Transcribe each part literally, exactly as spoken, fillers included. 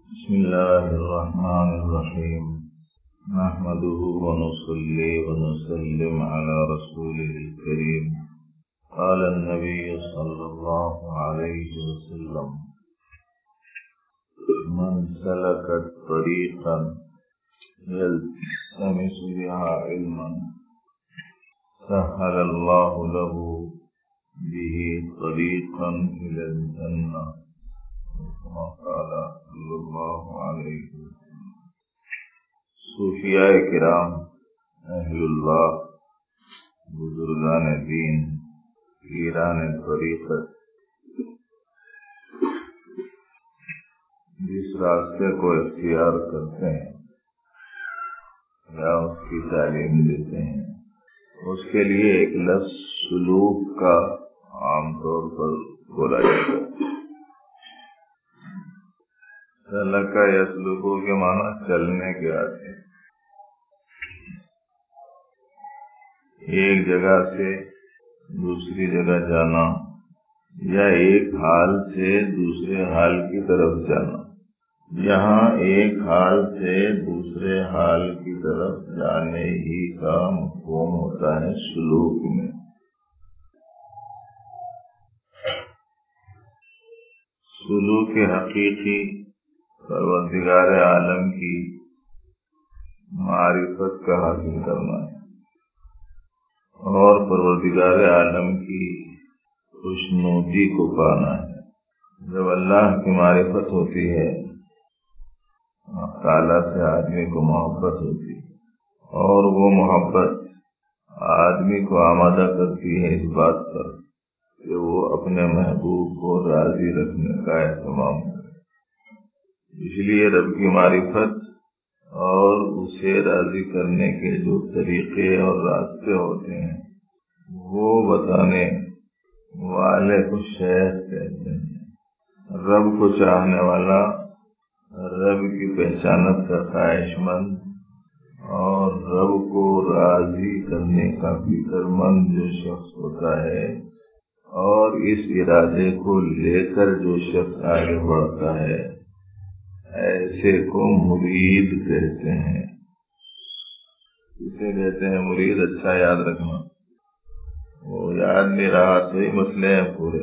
بسم الله الرحمن الرحيم نحمده ونصلي ونسلم على رسوله الكريم قال النبي صلى الله عليه وسلم من سلك طريقا يلتمس بها علما سهل الله له به طريقا إلى الجنة كما قال صلی اللہ علیہ وسلم۔ صوفیاء کرام، اہل اللہ، بزرگان دین، پیران طریقت جس راستے کو اختیار کرتے ہیں یا اس کی تعلیم دیتے ہیں، اس کے لیے ایک لفظ سلوک کا عام طور پر بولا جاتا ہے۔ سلکا یسلکو کے معنی چلنے کے آتے ہیں۔ ایک جگہ سے دوسری جگہ جانا یا ایک حال سے دوسرے حال کی طرف جانا، یہاں ایک حال سے دوسرے حال کی طرف جانے ہی کا مفہوم ہوتا ہے سلوک میں۔ سلوک حقیقی پروردگار عالم کی معرفت کا حاصل کرنا ہے اور پروردگار عالم کی خوشنودی کو پانا ہے۔ جب اللہ کی معرفت ہوتی ہے، تعالیٰ سے آدمی کو محبت ہوتی ہے اور وہ محبت آدمی کو آمادہ کرتی ہے اس بات پر کہ وہ اپنے محبوب کو راضی رکھنے کا اہتمام کرے۔ اس لیے رب کی معرفت اور اسے راضی کرنے کے جو طریقے اور راستے ہوتے ہیں وہ بتانے والے کو شیخ کہتے ہیں۔ رب کو چاہنے والا، رب کی پہچانت کا خواہش مند اور رب کو راضی کرنے کا فکر مند جو شخص ہوتا ہے اور اس ارادے کو لے کر جو شخص آگے بڑھتا ہے، ایسے کو مرید کہتے ہیں۔ اسے کہتے ہیں مرید۔ اچھا یاد رکھنا، وہ یاد نہیں رہا تو ہی مسئلے ہیں پورے۔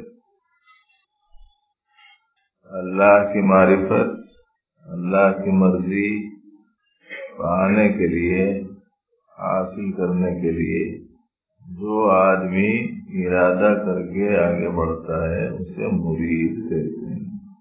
اللہ کی معرفت، اللہ کی مرضی پانے کے لیے، حاصل کرنے کے لیے جو آدمی ارادہ کر کے آگے بڑھتا ہے اسے مرید کہتے ہیں۔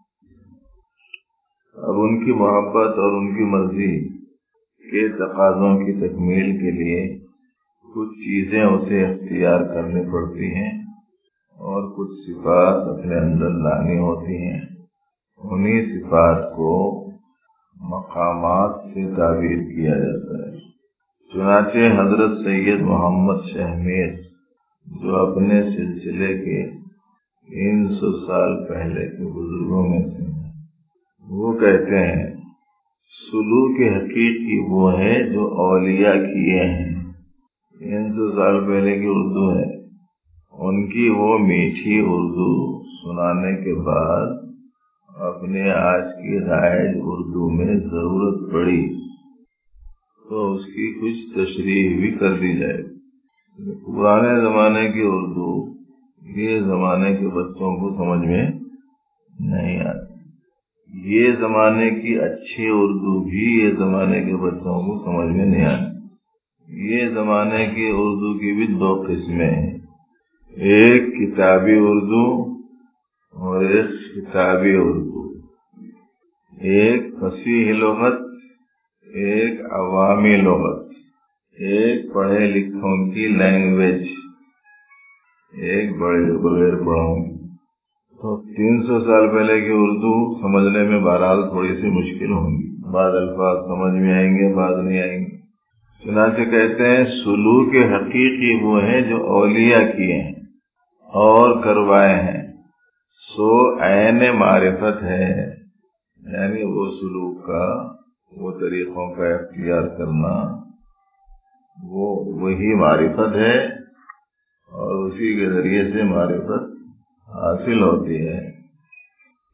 اب ان کی محبت اور ان کی مرضی کے تقاضوں کی تکمیل کے لیے کچھ چیزیں اسے اختیار کرنی پڑتی ہیں اور کچھ صفات اپنے اندر لانی ہوتی ہیں۔ انہی صفات کو مقامات سے تعبیر کیا جاتا ہے۔ چنانچہ حضرت سید محمد شہمیر جو اپنے سلسلے کے تین سو سال پہلے کے بزرگوں میں سے ہیں، وہ کہتے ہیں سلوک حقیقی وہ ہے جو اولیاء کیے ہیں۔ تین سو سال پہلے کی اردو ہے، ان کی وہ میٹھی اردو سنانے کے بعد اپنے آج کی رائج اردو میں ضرورت پڑی تو اس کی کچھ تشریح بھی کر دی جائے۔ پرانے زمانے کی اردو یہ زمانے کے بچوں کو سمجھ میں نہیں آتی، یہ زمانے کی اچھی اردو بھی یہ زمانے کے بچوں کو سمجھ میں نہیں آتی۔ یہ زمانے کی اردو کی بھی دو قسمیں ہیں، ایک کتابی اردو اور ایک کتابی اردو، ایک فصیح لغت، ایک عوامی لغت، ایک پڑھے لکھوں کی لینگویج، ایک بڑے بغیر پڑھوں کی۔ تو تین سو سال پہلے کی اردو سمجھنے میں بہرحال تھوڑی سی مشکل ہوگی، بعض الفاظ سمجھ میں آئیں گے، بعض نہیں آئیں گے۔ چنانچہ کہتے ہیں سلوک حقیقی وہ ہے جو اولیاء کیے ہیں اور کروائے ہیں، سو عین معرفت ہے، یعنی وہ سلوک کا، وہ طریقوں کا اختیار کرنا، وہ وہی معرفت ہے اور اسی کے ذریعے سے معرفت حاصل ہوتی ہے۔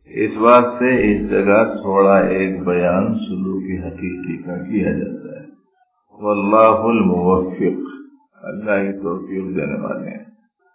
اس واسطے اس جگہ تھوڑا ایک بیان سلوک حقیقی کا کیا جاتا ہے۔ واللہ الموفق، اللہ ہی توفیق دینے والے ہیں۔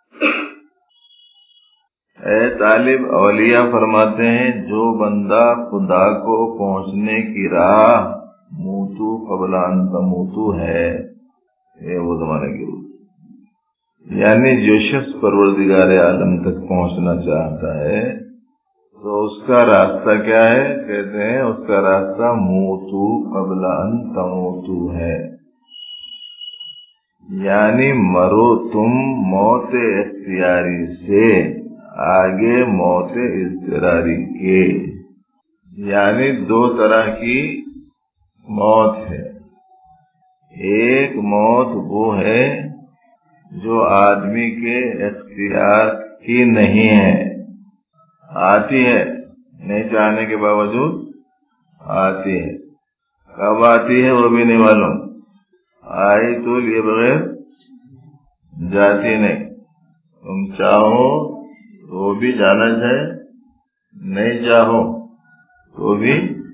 اے طالب اولیاء فرماتے ہیں جو بندہ خدا کو پہنچنے کی راہ موتو قبل ان تموتو ہے، یہ وہ زمانے کی روح، یعنی جو شخص پروردگار عالم تک پہنچنا چاہتا ہے تو اس کا راستہ کیا ہے؟ کہتے ہیں اس کا راستہ موتو قبل ان تموتو ہے، یعنی مرو تم موت اختیاری سے آگے موت اضطراری کے، یعنی دو طرح کی موت ہے۔ ایک موت وہ ہے جو آدمی کے اختیار کی نہیں ہے، آتی ہے نہیں چاہنے کے باوجود آتی ہے، کب آتی ہے وہ بھی نہیں معلوم، آئی تو لیے بغیر جاتی نہیں، تم چاہو تو بھی جانا چاہے، نہیں چاہو تو بھی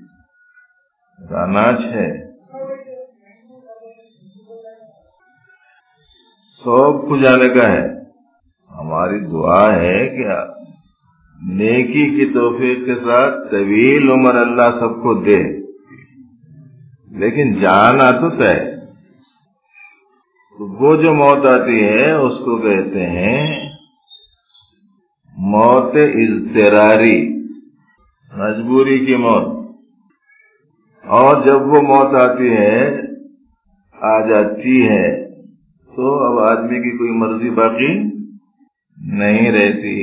جانا ہے۔ سب کو جانے کا ہے۔ ہماری دعا ہے کہ نیکی کی توفیق کے ساتھ طویل عمر اللہ سب کو دے، لیکن جانا تو طے۔ تو وہ جو موت آتی ہے اس کو کہتے ہیں موت اضطراری، مجبوری کی موت۔ اور جب وہ موت آتی ہے، آ جاتی ہے، تو اب آدمی کی کوئی مرضی باقی نہیں رہتی،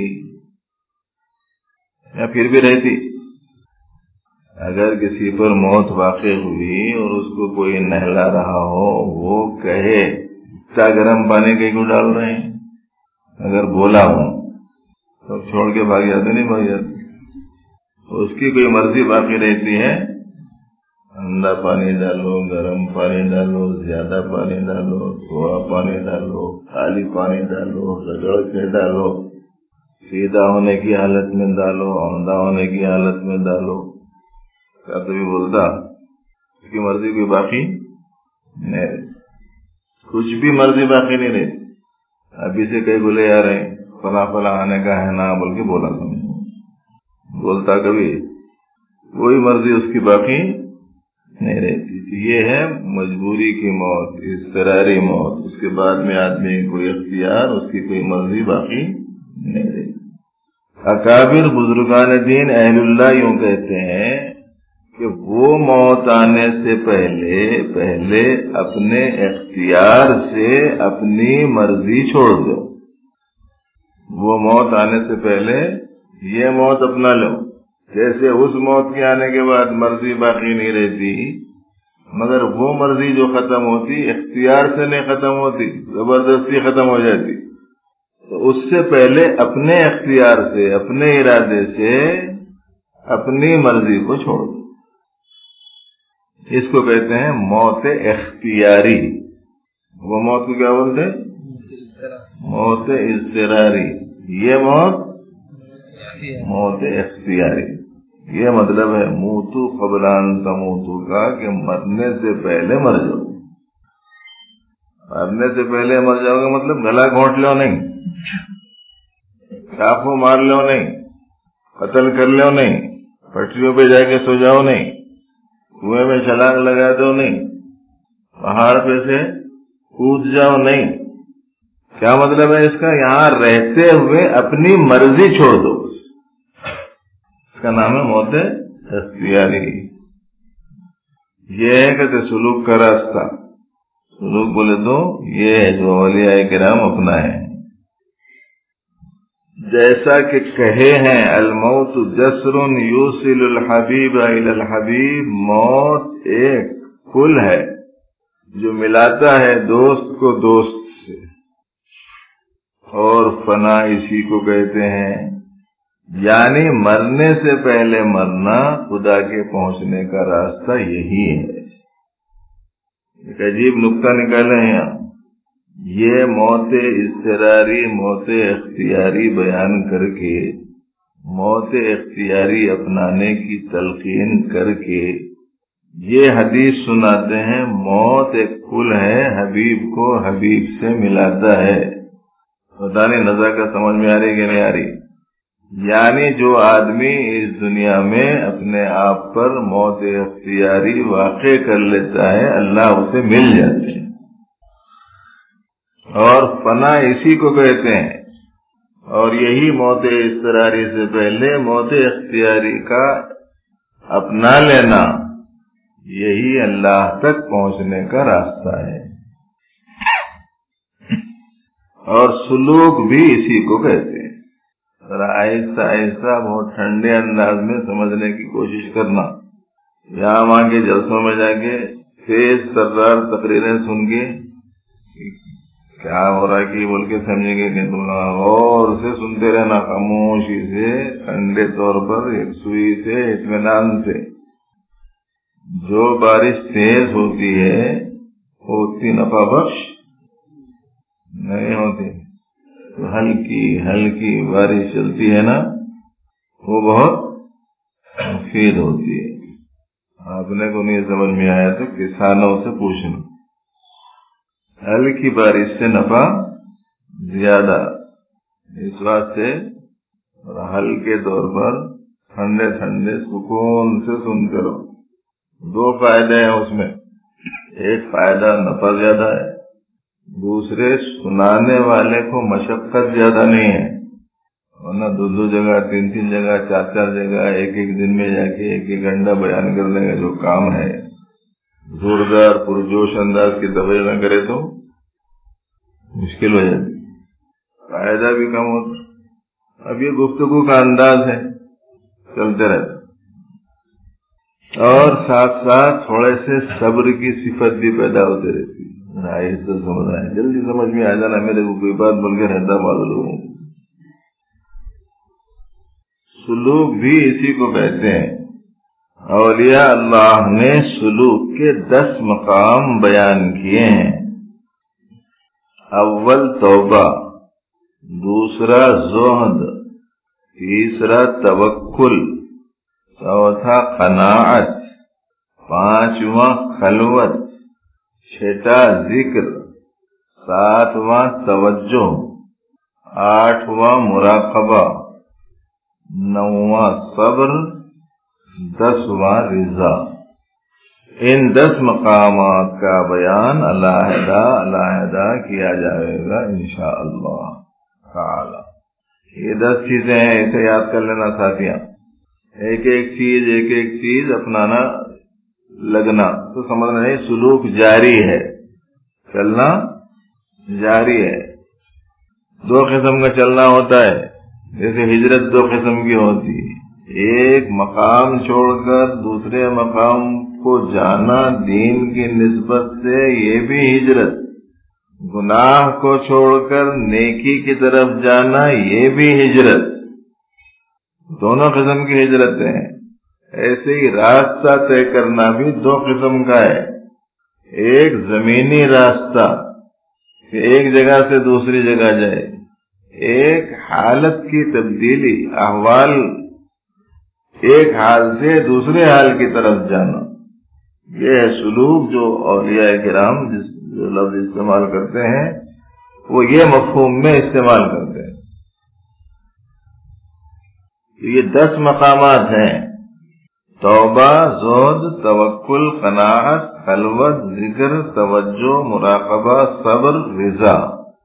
یا پھر بھی رہتی۔ اگر کسی پر موت واقع ہوئی اور اس کو کوئی نہلا رہا ہو، وہ کہے اتنا گرم پانی کیوں ڈال رہے ہیں، اگر بولا ہوں سب چھوڑ کے بھاگ جاتے، نہیں بھاگ جاتے، تو اس کی کوئی مرضی باقی رہتی ہے، ٹھنڈا پانی ڈالو، گرم پانی ڈالو، زیادہ پانی ڈالو، تھوڑا پانی ڈالو، خالی پانی ڈالو، رگڑ کے ڈالو، سیدھا ہونے کی حالت میں ڈالو، عمدہ ہونے کی حالت میں ڈالو، کیا تو بھی بولتا اس کی مرضی کوئی باقی نہیں رہتی، کچھ بھی مرضی باقی نہیں رہتی۔ ابھی سے کئی بولے آ رہے ہیں فلاں فلاں آنے کا ہے نا، بول کے بولا سمجھو، بولتا کبھی کوئی مرضی اس کی باقی نہیں رہتی۔ یہ ہے مجبوری کی موت، اضطراری موت، اس کے بعد میں آدمی کوئی اختیار، اس کی کوئی مرضی باقی نہیں رہتی۔ اکابر بزرگان دین اہل اللہ یوں کہتے ہیں کہ وہ موت آنے سے پہلے پہلے اپنے اختیار سے اپنی مرضی چھوڑ دو۔ وہ موت آنے سے پہلے یہ موت اپنا لو، جیسے اس موت کے آنے کے بعد مرضی باقی نہیں رہتی، مگر وہ مرضی جو ختم ہوتی اختیار سے نہیں ختم ہوتی، زبردستی ختم ہو جاتی، تو اس سے پہلے اپنے اختیار سے، اپنے ارادے سے اپنی مرضی کو چھوڑ دو۔ اس کو کہتے ہیں موت اختیاری۔ وہ موت کو کیا بولتے ہیں؟ موت اضطراری۔ یہ موت موت اختیاری۔ یہ مطلب ہے موتو قبل ان تموتو کا، کہ مرنے سے پہلے مر جاؤ۔ مرنے سے پہلے مر جاؤ گا مطلب گلا گھونٹ لو نہیں، چاقو مار لو نہیں، قتل کر لو نہیں، پٹریوں پہ جا کے سو جاؤ نہیں، کنویں میں چھلانگ لگا دو نہیں، پہاڑ پہ سے کود جاؤ نہیں۔ کیا مطلب ہے اس کا؟ یہاں رہتے ہوئے اپنی مرضی چھوڑ دو، اس کا نام ہے موت اختیاری۔ یہ ہے کہ سلوک کا راستہ، سلوک بولے تو یہ ہے جو اولیاء کرام اپنائے، جیسا کہ کہے ہیں الموت جسر یوصل الحبیب الی الحبیب، موت ایک پل ہے جو ملاتا ہے دوست کو دوست سے، اور فنا اسی کو کہتے ہیں، یعنی مرنے سے پہلے مرنا خدا کے پہنچنے کا راستہ یہی ہے۔ ایک عجیب نکتہ نکالے ہیں یہاں، یہ موت اضطراری، موت اختیاری بیان کر کے موت اختیاری اپنانے کی تلقین کر کے یہ حدیث سناتے ہیں، موت ایک پل ہے حبیب کو حبیب سے ملاتا ہے۔ پتہ نہیں نزاکت سمجھ میں آ رہی کہ نہیں آ رہی؟ یعنی جو آدمی اس دنیا میں اپنے آپ پر موت اختیاری واقع کر لیتا ہے، اللہ اسے مل جاتے ہیں، اور فنا اسی کو کہتے ہیں۔ اور یہی موت اضطراری سے پہلے موت اختیاری کا اپنا لینا، یہی اللہ تک پہنچنے کا راستہ ہے۔ اور سلوک بھی اسی کو کہتے ہیں۔ ذرا آہستہ آہستہ بہت ٹھنڈے انداز میں سمجھنے کی کوشش کرنا۔ یہاں وہاں کے جلسوں میں جا کے تیز ترار تقریریں سن کے کیا ہو رہا ہے کہ بول کے سمجھیں گے کہ تم غور سے سنتے رہنا، خاموشی سے، ٹھنڈے طور پر، یکسوئی سے، اطمینان سے۔ جو بارش تیز ہوتی ہے وہ اتنی نفع بخش نہیں ہوتی، تو ہلکی ہلکی بارش چلتی ہے نا، وہ بہت مفید ہوتی ہے۔ آپ نے کو نہیں سمجھ میں آیا تو کسانوں سے پوچھنا، ہلکی بارش سے نفع زیادہ، اس واسطے ہلکے طور پر ٹھنڈے ٹھنڈے سکون سے سنتے رہو۔ دو فائدے ہیں اس میں، ایک فائدہ نفع زیادہ ہے، دوسرے سنانے والے کو مشقت زیادہ نہیں ہے، ورنہ دو دو جگہ، تین تین جگہ، چار چار جگہ ایک ایک دن میں جا کے ایک ایک گھنٹہ بیان کرنے کا جو کام ہے، زوردار پرجوش انداز کی تقریر نہ کرے تو مشکل ہو جاتی، فائدہ بھی کم ہوتا۔ اب یہ گفتگو کا انداز ہے، چلتے رہتے، اور ساتھ ساتھ تھوڑے سے صبر کی صفت بھی پیدا ہوتے رہتی ہے۔ آہستہ سمجھ رہا ہے، جلدی سمجھ میں آ جانا، میرے کو کوئی بات بول کے رہتا بعض لوگوں کو۔ سلوک بھی اسی کو کہتے ہیں۔ اولیاء اللہ نے سلوک کے دس مقام بیان کیے ہیں۔ اول توبہ، دوسرا زہد، تیسرا توکل، چوتھا قناعت، پانچواں خلوت، چھٹا ذکر، ساتواں توجہ، آٹھواں مراقبہ، نواں صبر، دسواں رضا۔ ان دس مقامات کا بیان علیحدہ علیحدہ کیا جائے گا انشاءاللہ تعالی۔ یہ دس چیزیں ہیں، اسے یاد کر لینا ساتھیاں۔ ایک ایک چیز ایک ایک چیز اپنانا لگنا تو سمجھنا نہیں، سلوک جاری ہے، چلنا جاری ہے۔ دو قسم کا چلنا ہوتا ہے، جیسے ہجرت دو قسم کی ہوتی ہے، ایک مقام چھوڑ کر دوسرے مقام کو جانا دین کی نسبت سے، یہ بھی ہجرت، گناہ کو چھوڑ کر نیکی کی طرف جانا، یہ بھی ہجرت، دونوں قسم کی ہجرتیں ہیں۔ ایسے ہی راستہ طے کرنا بھی دو قسم کا ہے، ایک زمینی راستہ کہ ایک جگہ سے دوسری جگہ جائے، ایک حالت کی تبدیلی، احوال ایک حال سے دوسرے حال کی طرف جانا۔ یہ ہے سلوک جو اولیاء کرام جس جو لفظ استعمال کرتے ہیں وہ یہ مفہوم میں استعمال کرتے ہیں۔ یہ دس مقامات ہیں، توبہ، زہد، توکل، قناعت، خلوت، ذکر، توجہ، مراقبہ، صبر، رضا۔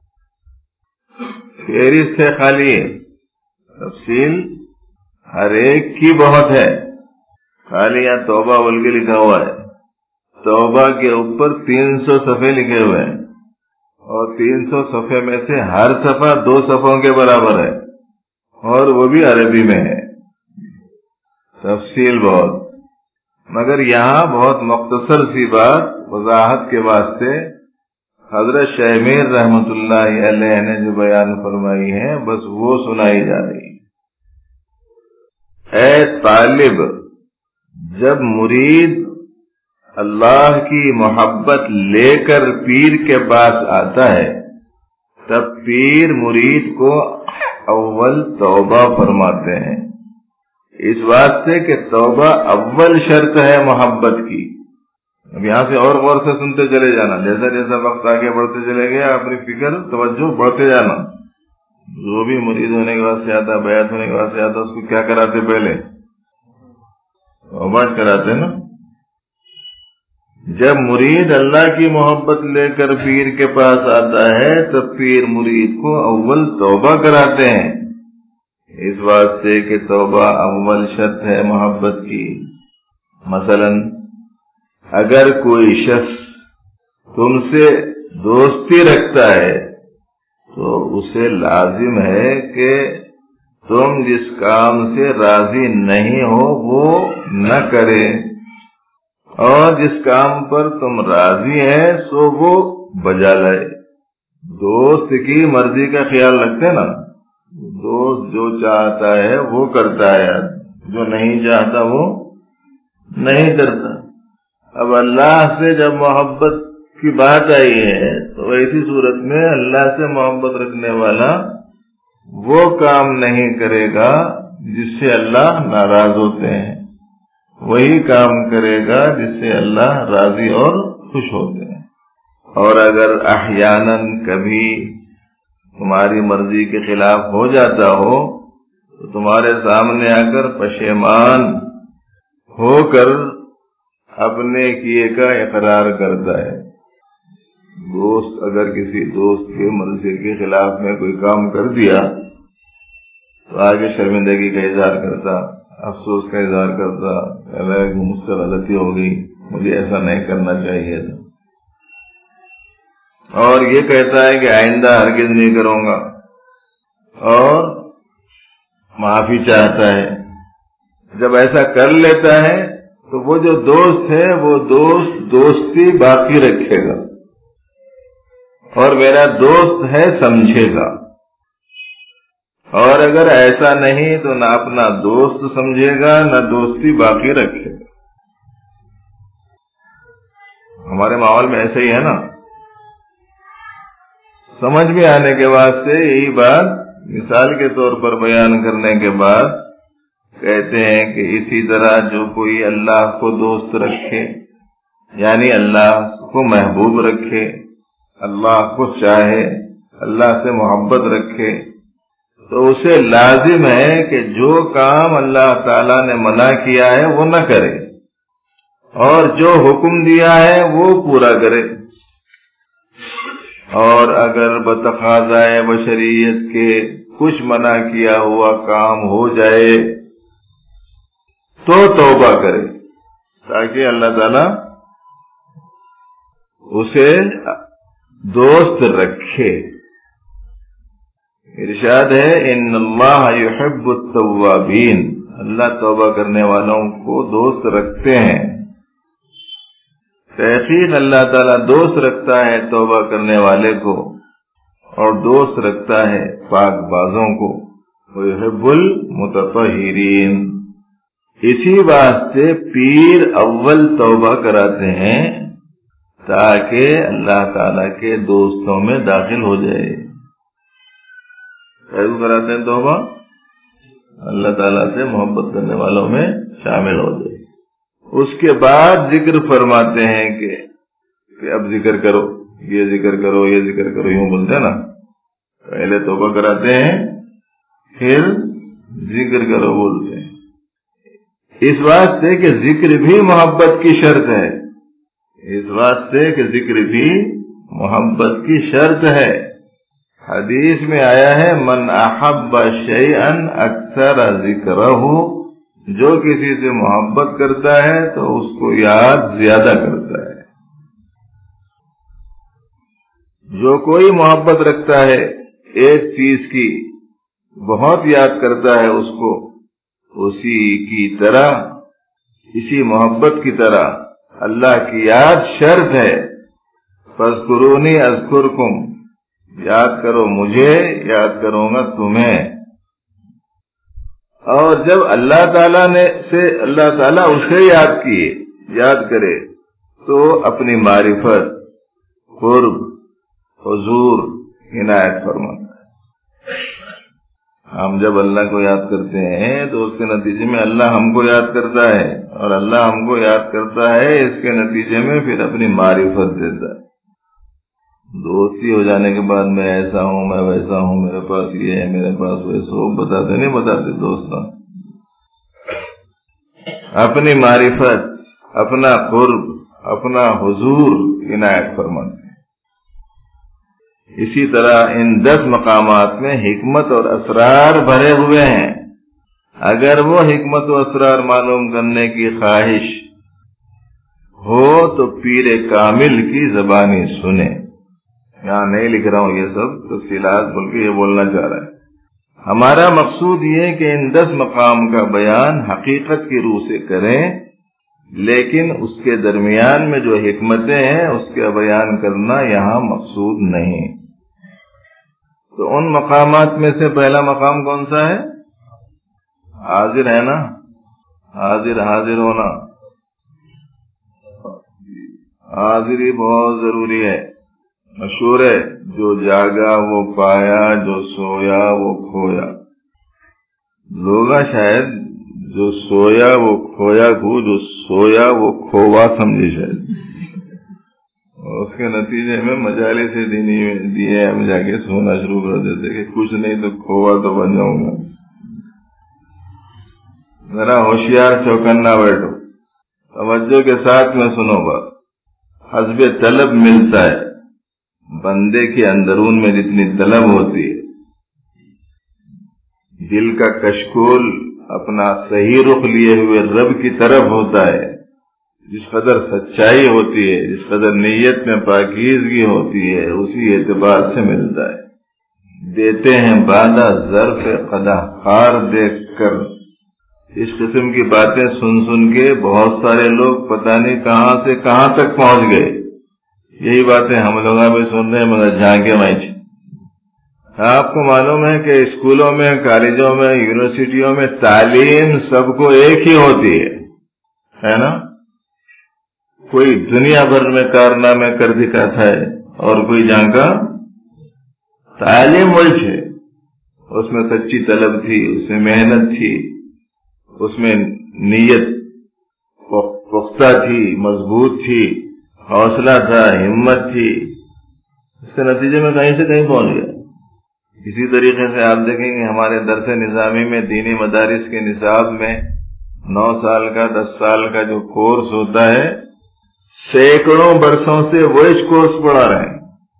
فہرست ہے خالی ہے، تفصیل ہر ایک کی بہت ہے، خالی یہاں توبہ بول کے لکھا ہوا ہے، توبہ کے اوپر تین سو صفحے لکھے ہوئے ہیں، اور تین سو صفحے میں سے ہر صفحہ دو صفحوں کے برابر ہے، اور وہ بھی عربی میں ہے، تفصیل بہت، مگر یہاں بہت مختصر سی بات وضاحت کے واسطے حضرت شیخ میر رحمت اللہ علیہ نے جو بیان فرمائی ہے بس وہ سنائی جا رہی ہے۔ اے طالب، جب مرید اللہ کی محبت لے کر پیر کے پاس آتا ہے تب پیر مرید کو اول توبہ فرماتے ہیں، اس واسطے کہ توبہ اول شرط ہے محبت کی. اب یہاں سے اور غور سے سنتے چلے جانا، جیسا جیسا وقت آگے بڑھتے چلے گیا اپنی فکر توجہ بڑھتے جانا. جو بھی مرید ہونے کے بعد سے آتا، بیعت ہونے کے بعد سے آتا، اس کو کیا کراتے؟ پہلے توبہ کراتے نا. جب مرید اللہ کی محبت لے کر پیر کے پاس آتا ہے تو پیر مرید کو اول توبہ کراتے ہیں، اس واسطے کہ توبہ اول شرط ہے محبت کی. مثلا اگر کوئی شخص تم سے دوستی رکھتا ہے تو اسے لازم ہے کہ تم جس کام سے راضی نہیں ہو وہ نہ کرے، اور جس کام پر تم راضی ہیں سو وہ بجا لائے. دوست کی مرضی کا خیال رکھتے نا، دوست جو چاہتا ہے وہ کرتا ہے، جو نہیں چاہتا وہ نہیں کرتا. اب اللہ سے جب محبت کی بات آئی ہے تو ایسی صورت میں اللہ سے محبت رکھنے والا وہ کام نہیں کرے گا جس سے اللہ ناراض ہوتے ہیں، وہی کام کرے گا جس سے اللہ راضی اور خوش ہوتے ہیں. اور اگر احیاناً کبھی تمہاری مرضی کے خلاف ہو جاتا ہو تو تمہارے سامنے آ کر پشیمان ہو کر اپنے کیے کا اقرار کرتا ہے. دوست اگر کسی دوست کے مرضی کے خلاف میں کوئی کام کر دیا تو آگے شرمندگی کا اظہار کرتا، افسوس کا اظہار کرتا، کہ مجھ سے غلطی ہو گئی، مجھے ایسا نہیں کرنا چاہیے تھا، اور یہ کہتا ہے کہ آئندہ ہرگز نہیں کروں گا، اور معافی چاہتا ہے. جب ایسا کر لیتا ہے تو وہ جو دوست ہے وہ دوست دوستی باقی رکھے گا اور میرا دوست ہے سمجھے گا. اور اگر ایسا نہیں تو نہ اپنا دوست سمجھے گا نہ دوستی باقی رکھے گا. ہمارے ماحول میں ایسے ہی ہے نا. سمجھ میں آنے کے واسطے یہی بات مثال کے طور پر بیان کرنے کے بعد کہتے ہیں کہ اسی طرح جو کوئی اللہ کو دوست رکھے، یعنی اللہ کو محبوب رکھے، اللہ کو چاہے، اللہ سے محبت رکھے، تو اسے لازم ہے کہ جو کام اللہ تعالیٰ نے منع کیا ہے وہ نہ کرے، اور جو حکم دیا ہے وہ پورا کرے. اور اگر بتقاضائے بشریت کے کچھ منع کیا ہوا کام ہو جائے تو توبہ کرے، تاکہ اللہ تعالیٰ اسے دوست رکھے. ارشاد ہے ان اللہ یحب التوابین، اللہ توبہ کرنے والوں کو دوست رکھتے ہیں. تحقیق اللہ تعالیٰ دوست رکھتا ہے توبہ کرنے والے کو، اور دوست رکھتا ہے پاک بازوں کو. ویحب المتطہرین. اسی واسطے پیر اول توبہ کراتے ہیں تاکہ اللہ تعالیٰ کے دوستوں میں داخل ہو جائے. کیوں کراتے ہیں توبہ؟ اللہ تعالیٰ سے محبت کرنے والوں میں شامل ہو جائے. اس کے بعد ذکر فرماتے ہیں کہ, کہ اب ذکر کرو، یہ ذکر کرو، یہ ذکر کرو، یوں بولتے ہیں نا. پہلے توبہ کراتے ہیں پھر ذکر کرو بولتے ہیں، اس واسطے کہ ذکر بھی محبت کی شرط ہے. اس واسطے کہ ذکر بھی محبت کی شرط ہے. حدیث میں آیا ہے من احب شیئا اکثر ذکرہ، جو کسی سے محبت کرتا ہے تو اس کو یاد زیادہ کرتا ہے. جو کوئی محبت رکھتا ہے ایک چیز کی بہت یاد کرتا ہے اس کو، اسی کی طرح اسی محبت کی طرح اللہ کی یاد شرط ہے. فاذکرونی اذکرکم، یاد کرو مجھے یاد کروں گا تمہیں. اور جب اللہ تعالیٰ نے سے اللہ تعالیٰ اسے یاد کیے یاد کرے تو اپنی معرفت، قرب، حضور عنایت فرماتا ہے. ہم جب اللہ کو یاد کرتے ہیں تو اس کے نتیجے میں اللہ ہم کو یاد کرتا ہے، اور اللہ ہم کو یاد کرتا ہے اس کے نتیجے میں پھر اپنی معرفت دیتا ہے۔ دوستی ہو جانے کے بعد میں ایسا ہوں، میں ویسا ہوں، میرے پاس یہ ہے، میرے پاس ویسا ہو، بتاتے نہیں بتاتے دوستوں، اپنی معرفت، اپنا قرب، اپنا حضور عنایت فرماتے ہیں۔ اسی طرح ان دس مقامات میں حکمت اور اسرار بھرے ہوئے ہیں۔ اگر وہ حکمت و اسرار معلوم کرنے کی خواہش ہو تو پیر کامل کی زبانی سنے۔ یہاں نہیں لکھ رہا ہوں یہ سب تفصیلات، بلکہ یہ بولنا چاہ رہا ہے ہمارا مقصود یہ کہ ان دس مقام کا بیان حقیقت کی روح سے کریں، لیکن اس کے درمیان میں جو حکمتیں ہیں اس کا بیان کرنا یہاں مقصود نہیں۔ تو ان مقامات میں سے پہلا مقام کون سا ہے؟ حاضر ہے نا، حاضر حاضر ہونا، حاضری بہت ضروری ہے۔ مشہور ہے، جو جاگا وہ پایا، جو سویا وہ کھویا۔ لوگ شاید جو سویا وہ کھویا کو، جو سویا وہ کھوا سمجھے شاید، اس کے نتیجے میں مجالس سے دینی دیے ہم جا کے سونا شروع کر دیتے کہ کچھ نہیں تو کھوا تو بن جاؤں گا۔ ذرا ہوشیار چوکنا بیٹھو، توجہ کے ساتھ میں سنو بات۔ حسب طلب ملتا ہے، بندے کے اندرون میں جتنی طلب ہوتی ہے، دل کا کشکول اپنا صحیح رخ لیے ہوئے رب کی طرف ہوتا ہے، جس قدر سچائی ہوتی ہے، جس قدر نیت میں پاکیزگی ہوتی ہے، اسی اعتبار سے ملتا ہے۔ دیتے ہیں بادہ ظرف قدح خار دیکھ کر۔ اس قسم کی باتیں سن سن کے بہت سارے لوگ پتہ نہیں کہاں سے کہاں تک پہنچ گئے۔ یہی باتیں ہم لوگ بھی سن رہے ہیں مگر جھانکے مائچ۔ آپ کو معلوم ہے کہ اسکولوں میں، کالجوں میں، یونیورسٹیوں میں تعلیم سب کو ایک ہی ہوتی ہے، ہے نا؟ کوئی دنیا بھر میں کارنامے کر دکھاتا ہے اور کوئی جھانکا۔ تعلیم وہی ہے، اس میں سچی طلب تھی، اس میں محنت تھی، اس میں نیت پختہ تھی، مضبوط تھی، حوصلہ تھا، ہمت تھی، اس کے نتیجے میں کہیں سے کہیں پہنچ گیا۔ اسی طریقے سے آپ دیکھیں گے ہمارے درس نظامی میں، دینی مدارس کے نصاب میں نو سال کا، دس سال کا جو کورس ہوتا ہے، سینکڑوں برسوں سے وہی کورس پڑھا رہے ہیں۔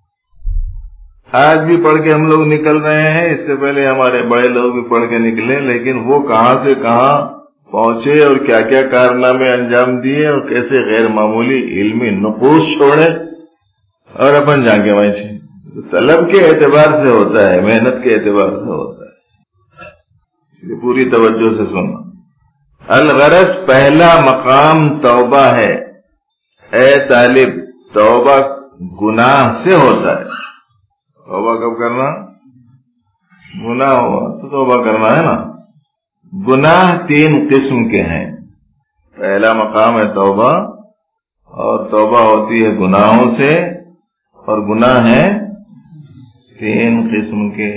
آج بھی پڑھ کے ہم لوگ نکل رہے ہیں، اس سے پہلے ہمارے بڑے لوگ بھی پڑھ کے نکلے، لیکن وہ کہاں سے کہاں پہنچے اور کیا کیا کارنامے انجام دیے اور کیسے غیر معمولی علمی نقوش چھوڑے، اور اپن جا کے وہیں تھے۔ طلب کے اعتبار سے ہوتا ہے، محنت کے اعتبار سے ہوتا ہے، اس لیے پوری توجہ سے سننا۔ الغرض پہلا مقام توبہ ہے۔ اے طالب، توبہ گناہ سے ہوتا ہے۔ توبہ کب کرنا؟ گناہ ہوا تو توبہ کرنا ہے نا۔ گناہ تین قسم کے ہیں۔ پہلا مقام ہے توبہ، اور توبہ ہوتی ہے گناہوں سے، اور گناہ ہے تین قسم کے۔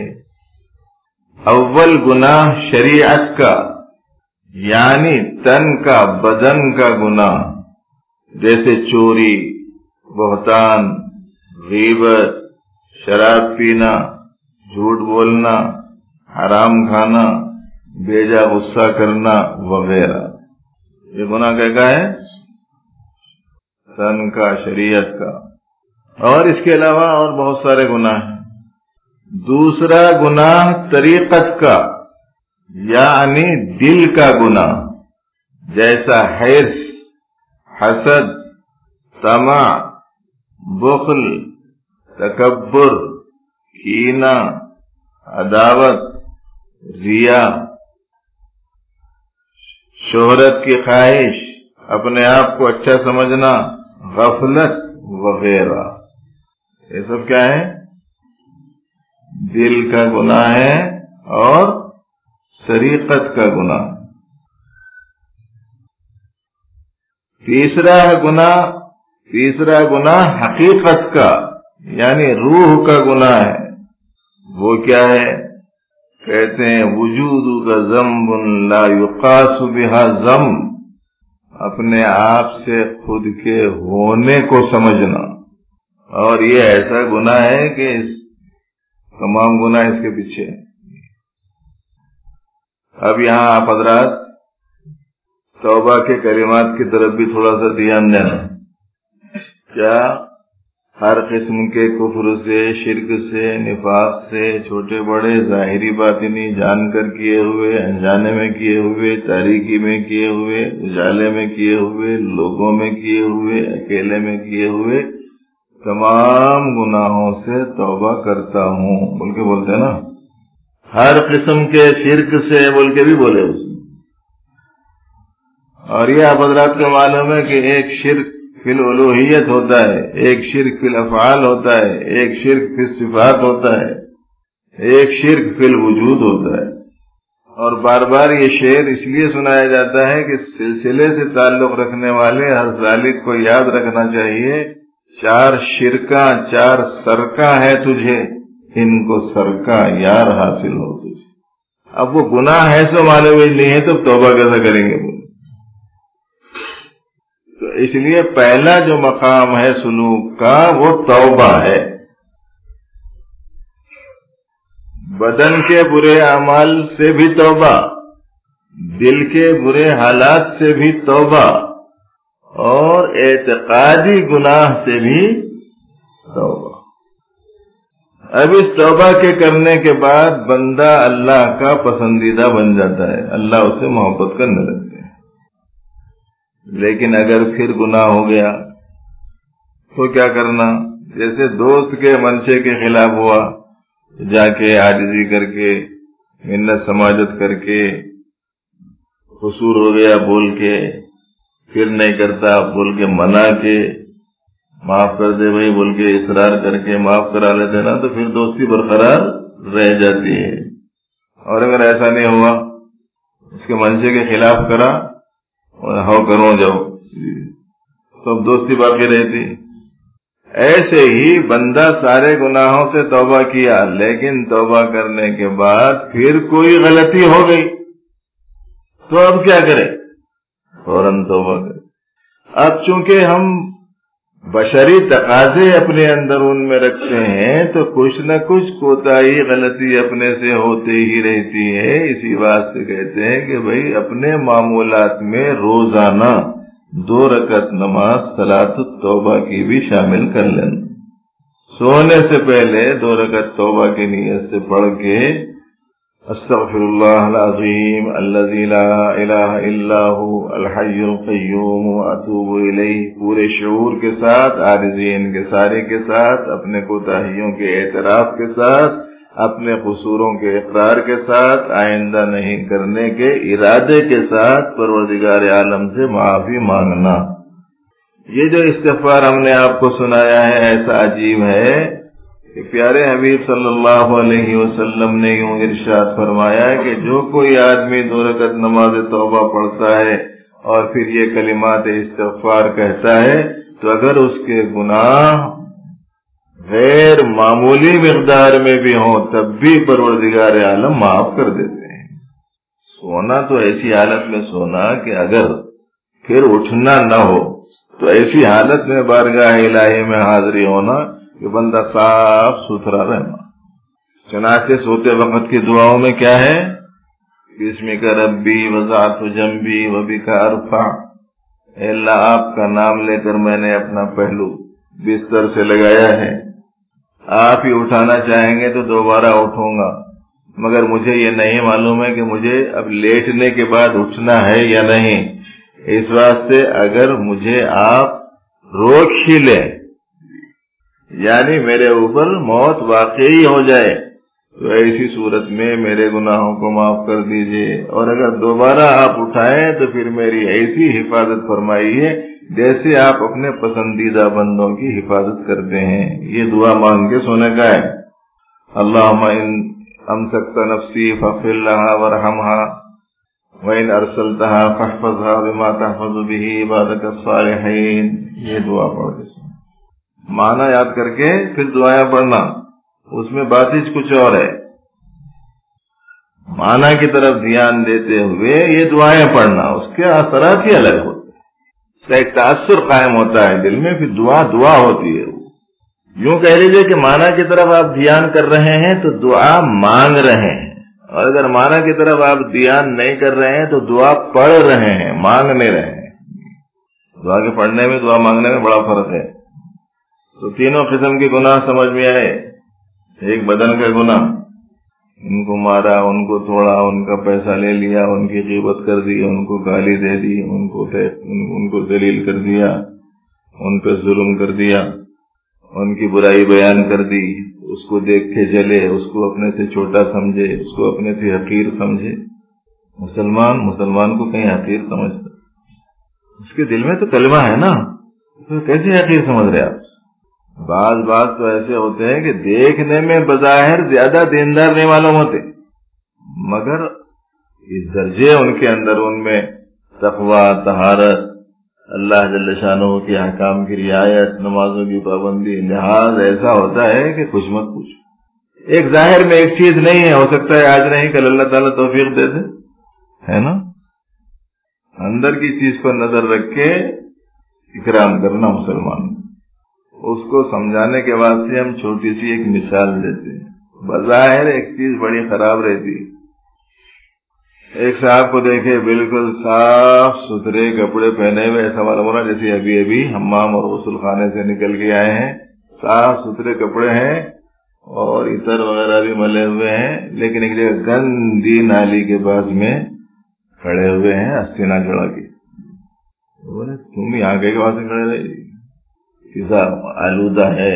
اول گناہ شریعت کا، یعنی تن کا، بدن کا گناہ، جیسے چوری، بہتان، غیبت، شراب پینا، جھوٹ بولنا، حرام کھانا، بیجا غصہ کرنا وغیرہ۔ یہ گناہ کیا کا ہے؟ تن کا، شریعت کا۔ اور اس کے علاوہ اور بہت سارے گناہ ہیں۔ دوسرا گناہ طریقت کا، یعنی دل کا گناہ، جیسا حرص، حسد، طمع، بخل، تکبر، کینہ، عداوت، ریا، شہرت کی خواہش، اپنے آپ کو اچھا سمجھنا، غفلت وغیرہ۔ یہ سب کیا ہے؟ دل کا گناہ ہے اور طریقت کا گناہ۔ تیسرا گناہ تیسرا گناہ حقیقت کا، یعنی روح کا گناہ ہے۔ وہ کیا ہے؟ کہتے ہیں وجود کا ذنب لا یقاس بہا ذنب، اپنے آپ سے خود کے ہونے کو سمجھنا، اور یہ ایسا گناہ ہے کہ اس تمام گناہ اس کے پیچھے ہیں۔ اب یہاں آپ حضرات توبہ کے کلمات کی طرف بھی تھوڑا سا دھیان دینا۔ کیا ہر قسم کے کفر سے، شرک سے، نفاق سے، چھوٹے بڑے ظاہری باطنی جان کر کیے ہوئے، انجانے میں کیے ہوئے، تاریکی میں کیے ہوئے، اجالے میں کیے ہوئے، لوگوں میں کیے ہوئے، اکیلے میں کیے ہوئے تمام گناہوں سے توبہ کرتا ہوں بول کے بولتے ہیں نا؟ ہر قسم کے شرک سے بول کے بھی بولے اس میں۔ اور یہ آپ حضرات کو معلوم ہے کہ ایک شرک فی الالوہیت ہوتا ہے، ایک شرک فی الافعال ہوتا ہے، ایک شرک فی الصفات ہوتا ہے، ایک شرک فی الوجود ہوتا ہے۔ اور بار بار یہ شعر اس لیے سنایا جاتا ہے کہ سلسلے سے تعلق رکھنے والے ہر سالک کو یاد رکھنا چاہیے، چار شرکاں چار سرکاں ہے تجھے، ان کو سرکا یار حاصل ہو تجھے۔ اب وہ گناہ ہے سو معلوم ہی نہیں ہے تو توبہ کیسا کریں گے؟ تو اس لیے پہلا جو مقام ہے سلوک کا وہ توبہ ہے۔ بدن کے برے اعمال سے بھی توبہ، دل کے برے حالات سے بھی توبہ، اور اعتقادی گناہ سے بھی توبہ۔ اب اس توبہ کے کرنے کے بعد بندہ اللہ کا پسندیدہ بن جاتا ہے، اللہ اس سے محبت کرنے لگتا ہے۔ لیکن اگر پھر گناہ ہو گیا تو کیا کرنا؟ جیسے دوست کے منشے کے خلاف ہوا، جا کے عاجزی کر کے، منت سماجت کر کے، قصور ہو گیا بول کے، پھر نہیں کرتا بول کے منا کے، معاف کر دے بھائی بول کے اصرار کر کے معاف کرا لیتے نا، تو پھر دوستی برقرار رہ جاتی ہے۔ اور اگر ایسا نہیں ہوا، اس کے منشے کے خلاف کرا اور ہو کرو جاؤ تو اب دوستی باقی رہتی۔ ایسے ہی بندہ سارے گناہوں سے توبہ کیا، لیکن توبہ کرنے کے بعد پھر کوئی غلطی ہو گئی تو اب کیا کرے؟ فوراً توبہ کرے۔ اب چونکہ ہم بشری تقاضے اپنے اندر ان میں رکھتے ہیں تو کچھ نہ کچھ کوتاہی غلطی اپنے سے ہوتے ہی رہتی ہے۔ اسی بات سے کہتے ہیں کہ بھئی اپنے معمولات میں روزانہ دو رکعت نماز صلاۃ التوبہ کی بھی شامل کر لینا۔ سونے سے پہلے دو رکعت توبہ کی نیت سے پڑھ کے استغفر اللہ العظیم الذی لا الہ الا هو الحی القیوم واتوب الیہ پورے شعور کے ساتھ، عارضین کے سارے کے ساتھ، اپنے کوتاہیوں کے اعتراف کے ساتھ، اپنے قصوروں کے اقرار کے ساتھ، آئندہ نہیں کرنے کے ارادے کے ساتھ پروردگار عالم سے معافی مانگنا۔ یہ جو استغفار ہم نے آپ کو سنایا ہے ایسا عجیب ہے کہ پیارے حبیب صلی اللہ علیہ وسلم نے یوں ارشاد فرمایا کہ جو کوئی آدمی دو رکعت نماز توبہ پڑھتا ہے اور پھر یہ کلمات استغفار کہتا ہے تو اگر اس کے گناہ غیر معمولی مقدار میں بھی ہوں تب بھی پروردگار عالم معاف کر دیتے ہیں۔ سونا تو ایسی حالت میں سونا کہ اگر پھر اٹھنا نہ ہو تو ایسی حالت میں بارگاہ الہی میں حاضری ہونا کہ بندہ صاف ستھرا رہنا۔ چنانچہ سوتے وقت کی دعاؤں میں کیا ہے؟ بسمک ربی وضعت جنبی وبک ارفع، اے اللہ آپ کا نام لے کر میں نے اپنا پہلو بستر سے لگایا ہے، آپ ہی اٹھانا چاہیں گے تو دوبارہ اٹھوں گا، مگر مجھے یہ نہیں معلوم ہے کہ مجھے اب لیٹنے کے بعد اٹھنا ہے یا نہیں، اس واسطے اگر مجھے آپ روک ہی لیں یعنی میرے اوپر موت واقعی ہو جائے تو ایسی صورت میں میرے گناہوں کو معاف کر دیجئے، اور اگر دوبارہ آپ اٹھائیں تو پھر میری ایسی حفاظت فرمائیے جیسے آپ اپنے پسندیدہ بندوں کی حفاظت کرتے ہیں۔ یہ دعا مانگ کے سونے کا ہے۔ اللہم ان امسکت نفسی فاغفر لہا وارحمہا وَإِنْ أَرْسَلْتَهَا فَاحْفَظْهَا بِمَا تَحْفَظُ بِهِ عِبَادَكَ الصَّالِحِينَ۔ یہ دعا پڑھ کے سن، معنی یاد کر کے پھر دعائیں پڑھنا، اس میں بات ہی کچھ اور ہے۔ معنی کی طرف دھیان دیتے ہوئے یہ دعائیں پڑھنا، اس کے اثرات ہی الگ ہوتے ہیں، اس کا ایک تاثر قائم ہوتا ہے دل میں، پھر دعا دعا ہوتی ہے۔ یوں کہہ لیجئے کہ معنی کی طرف آپ دھیان کر رہے ہیں تو دعا مانگ رہے ہیں، اور اگر معنی کی طرف آپ دھیان نہیں کر رہے ہیں تو دعا پڑھ رہے ہیں، مانگ نہیں رہے ہیں۔ دعا کے پڑھنے میں دعا مانگنے میں بڑا فرق ہے۔ تو تینوں قسم کے گناہ سمجھ میں آئے۔ ایک بدن کا گناہ، ان کو مارا، ان کو توڑا، ان کا پیسہ لے لیا، ان کی غیبت کر دی، ان کو گالی دے دی، ان کو ان کو ذلیل کر دیا، ان پہ ظلم کر دیا، ان کی برائی بیان کر دی، اس کو دیکھ کے جلے، اس کو اپنے سے چھوٹا سمجھے، اس کو اپنے سے حقیر سمجھے۔ مسلمان مسلمان کو کہیں حقیر سمجھتا؟ اس کے دل میں تو کلمہ ہے نا، تو کیسے حقیر سمجھ رہے آپ؟ بعض بعض تو ایسے ہوتے ہیں کہ دیکھنے میں بظاہر زیادہ دیندار نہیں معلوم ہوتے، مگر اس درجے ان کے اندر، ان میں تقوی، طہارت، اللہ جل شانہ کے احکام کی رعایت، نمازوں کی پابندی، لحاظ ایسا ہوتا ہے کہ کچھ مت پوچھ۔ ایک ظاہر میں ایک چیز نہیں ہے، ہو سکتا ہے آج نہیں کل اللہ تعالیٰ توفیق دے دے، ہے نا؟ اندر کی چیز پر نظر رکھ کے اکرام کرنا مسلمان۔ اس کو سمجھانے کے واسطے ہم چھوٹی سی ایک مثال دیتے ہیں۔ بظاہر ایک چیز بڑی خراب رہتی، ایک صاحب کو دیکھے بالکل صاف ستھرے کپڑے پہنے ہوئے، ایسا معلوم ہو رہا جیسے ابھی ابھی حمام اور غسل خانے سے نکل کے آئے ہیں، صاف ستھرے کپڑے ہیں اور عطر وغیرہ بھی ملے ہوئے ہیں، لیکن ایک جگہ گندی نالی کے پاس میں کھڑے ہوئے ہیں استینا چڑھا کے۔ بولے تم یہاں کے وہاں سے کھڑے رہے، کسا آلودہ ہے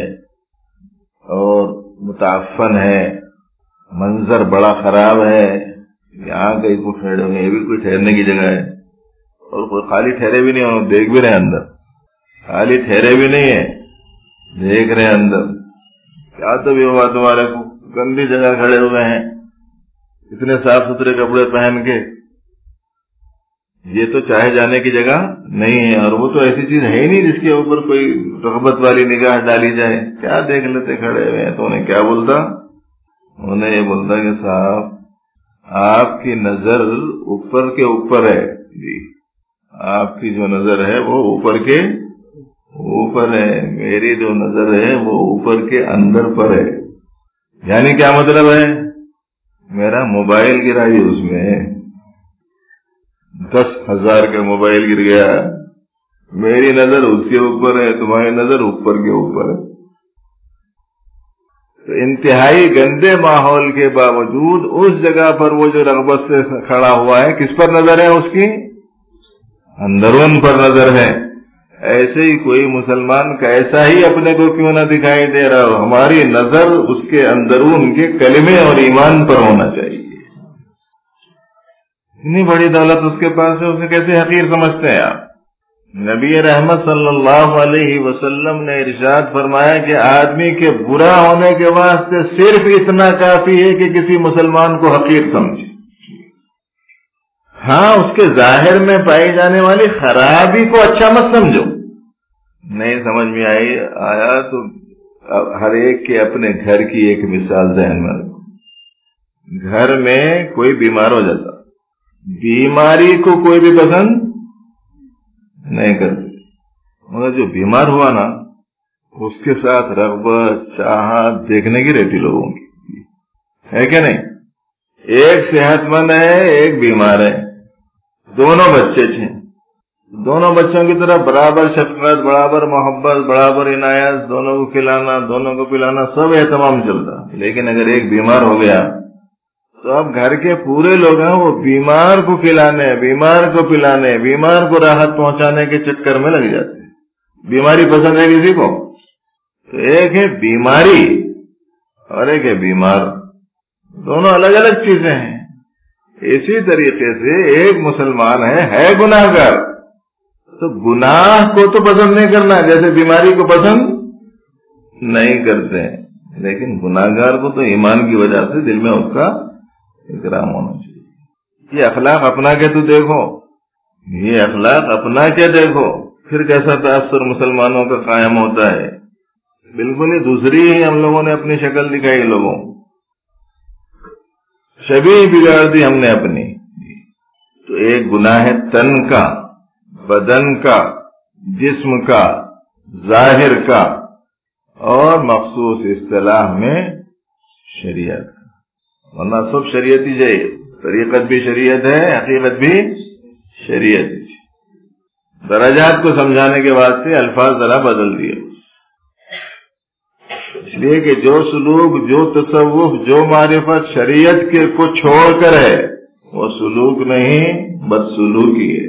اور متعفن ہے، منظر بڑا خراب ہے، یہاں کہیں کو ٹھہرے ہوئے، یہ بھی کوئی ٹھہرنے کی جگہ ہے؟ اور کوئی خالی ٹھہرے بھی نہیں، اور دیکھ بھی رہے اندر، خالی ٹھہرے بھی نہیں ہے، دیکھ رہے اندر۔ کیا تو بھی ہوا تمہارے کو، گندی جگہ کھڑے ہوئے ہیں اتنے صاف ستھرے کپڑے پہن کے، یہ تو چاہے جانے کی جگہ نہیں ہے، اور وہ تو ایسی چیز ہے ہی نہیں جس کے اوپر کوئی رغبت والی نگاہ ڈالی جائے۔ کیا دیکھ لیتے کھڑے ہوئے ہیں؟ تو انہیں کیا بولتا؟ انہیں یہ بولتا کہ صاحب آپ کی نظر اوپر کے اوپر ہے، جی آپ کی جو نظر ہے وہ اوپر کے اوپر ہے، میری جو نظر ہے وہ اوپر کے اندر پر ہے۔ یعنی کیا مطلب ہے؟ میرا موبائل گرا ہی اس میں، دس ہزار کا موبائل گر گیا، میری نظر اس کے اوپر ہے، تمہاری نظر اوپر کے اوپر ہے۔ تو انتہائی گندے ماحول کے باوجود اس جگہ پر وہ جو رغبت سے کھڑا ہوا ہے، کس پر نظر ہے؟ اس کی اندرون پر نظر ہے۔ ایسے ہی کوئی مسلمان کیسا ہی اپنے کو کیوں نہ دکھائی دے رہا ہو، ہماری نظر اس کے اندرون کے کلمے اور ایمان پر ہونا چاہیے۔ اتنی بڑی دولت اس کے پاس ہے، اسے کیسے حقیر سمجھتے ہیں آپ؟ نبی رحمت صلی اللہ علیہ وسلم نے ارشاد فرمایا کہ آدمی کے برا ہونے کے واسطے صرف اتنا کافی ہے کہ کسی مسلمان کو حقیر سمجھے۔ ہاں اس کے ظاہر میں پائی جانے والی خرابی کو اچھا مت سمجھو۔ نہیں سمجھ میں آئی آیا تو ہر ایک کے اپنے گھر کی ایک مثال ذہن میں رکھو۔ گھر میں کوئی بیمار ہو جاتا، بیماری کو کوئی بھی پسند نہیں کرتے، مگر جو بیمار ہوا نا اس کے ساتھ رغبت چاہت دیکھنے کی رہتی لوگوں کی، ہے کہ نہیں؟ ایک صحت مند ہے، ایک بیمار ہے، دونوں بچے تھے، دونوں بچوں کی طرف برابر شفقت، برابر محبت، برابر عنایت، دونوں کو کھلانا، دونوں کو پلانا، سب اہتمام چلتا۔ لیکن اگر ایک بیمار ہو گیا تو اب گھر کے پورے لوگ ہیں وہ بیمار کو کھلانے، بیمار کو پلانے، بیمار کو راحت پہنچانے کے چکر میں لگ جاتے ہیں۔ بیماری پسند ہے کسی کو؟ تو ایک ہے بیماری اور ایک ہے بیمار، دونوں الگ الگ چیزیں ہیں۔ اسی طریقے سے ایک مسلمان ہے ہے گناہ گار، تو گناہ کو تو پسند نہیں کرنا جیسے بیماری کو پسند نہیں کرتے ہیں، لیکن گناہ گار کو تو ایمان کی وجہ سے دل میں اس کا اکرام ہونا چاہیے۔ یہ اخلاق اپنا کے تو دیکھو، یہ اخلاق اپنا کے دیکھو، پھر کیسا تاثر مسلمانوں کا قائم ہوتا ہے۔ بالکل ہی دوسری ہی ہم لوگوں نے اپنی شکل دکھائی لوگوں۔ شبیہ بگاڑ دی ہم نے اپنی. تو ایک گناہ ہے تن کا، بدن کا، جسم کا، ظاہر کا، اور مخصوص اصطلاح میں شریعت. ورنہ سب شریعت ہی جائے، طریقت بھی شریعت ہے، حقیقت بھی شریعت ہی. درجات کو سمجھانے کے واسطے الفاظ ذرا بدل دیے، اس لیے کہ جو سلوک، جو تصوف، جو معرفت شریعت کے کو چھوڑ کر ہے وہ سلوک نہیں، بدسلوکی ہے.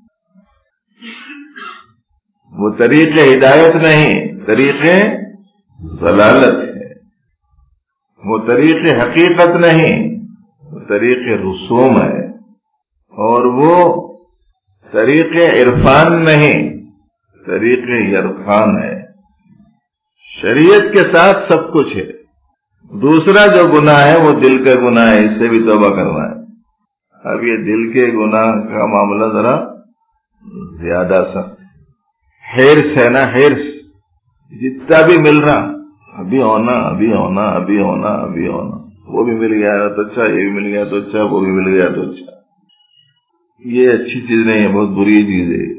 وہ طریق ہدایت نہیں، طریق ضلالت ہے. وہ طریق حقیقت نہیں، وہ طریق رسوم ہے. اور وہ طریق عرفان نہیں، طریق یرفان ہے. شریعت کے ساتھ سب کچھ ہے. دوسرا جو گناہ ہے وہ دل کا گناہ ہے، اس سے بھی توبہ کرنا ہے. اب یہ دل کے گناہ کا معاملہ ذرا زیادہ سخت. ہرس ہے نا، ہرس، جتنا بھی مل رہا ابھی ہونا، ابھی ہونا، ابھی ہونا، ابھی ہونا. وہ بھی مل گیا تو اچھا، یہ بھی مل گیا تو اچھا، وہ بھی مل گیا تو اچھا. یہ اچھی چیز نہیں ہے، بہت بری چیز ہے.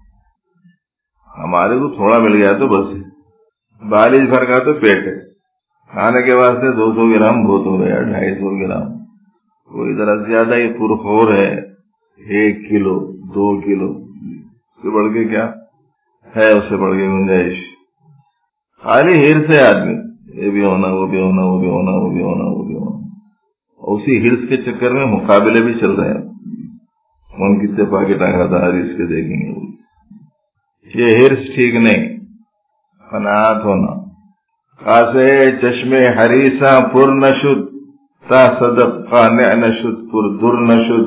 ہمارے کو تھوڑا مل گیا تو بس، بارش بھر کا تو پیٹ ہے. کھانے کے واسطے دو سو گرام بہت ہو گیا، ڈھائی سو گرام. کوئی ذرا زیادہ ہی پرخور ہے، ایک کلو، دو کلو، اس سے بڑھ کے کیا ہے، اس سے بڑھ کے گنجائش. خالی ہرس ہے آدمی، یہ بھی ہونا، وہ بھی ہونا، وہ بھی ہونا، وہ بھی ہونا، وہ بھی ہونا. اسی ہرس کے چکر میں مقابلے بھی چل رہے ہیں. کون کتنے پاکٹ آگاتا ہرس کے دیکھیں گے. یہ ہرس ٹھیک نہیں. قناعت ہونا. خاصے چشمے حریصاں پر نشد، تا صدق قانع نشد پر در نشد.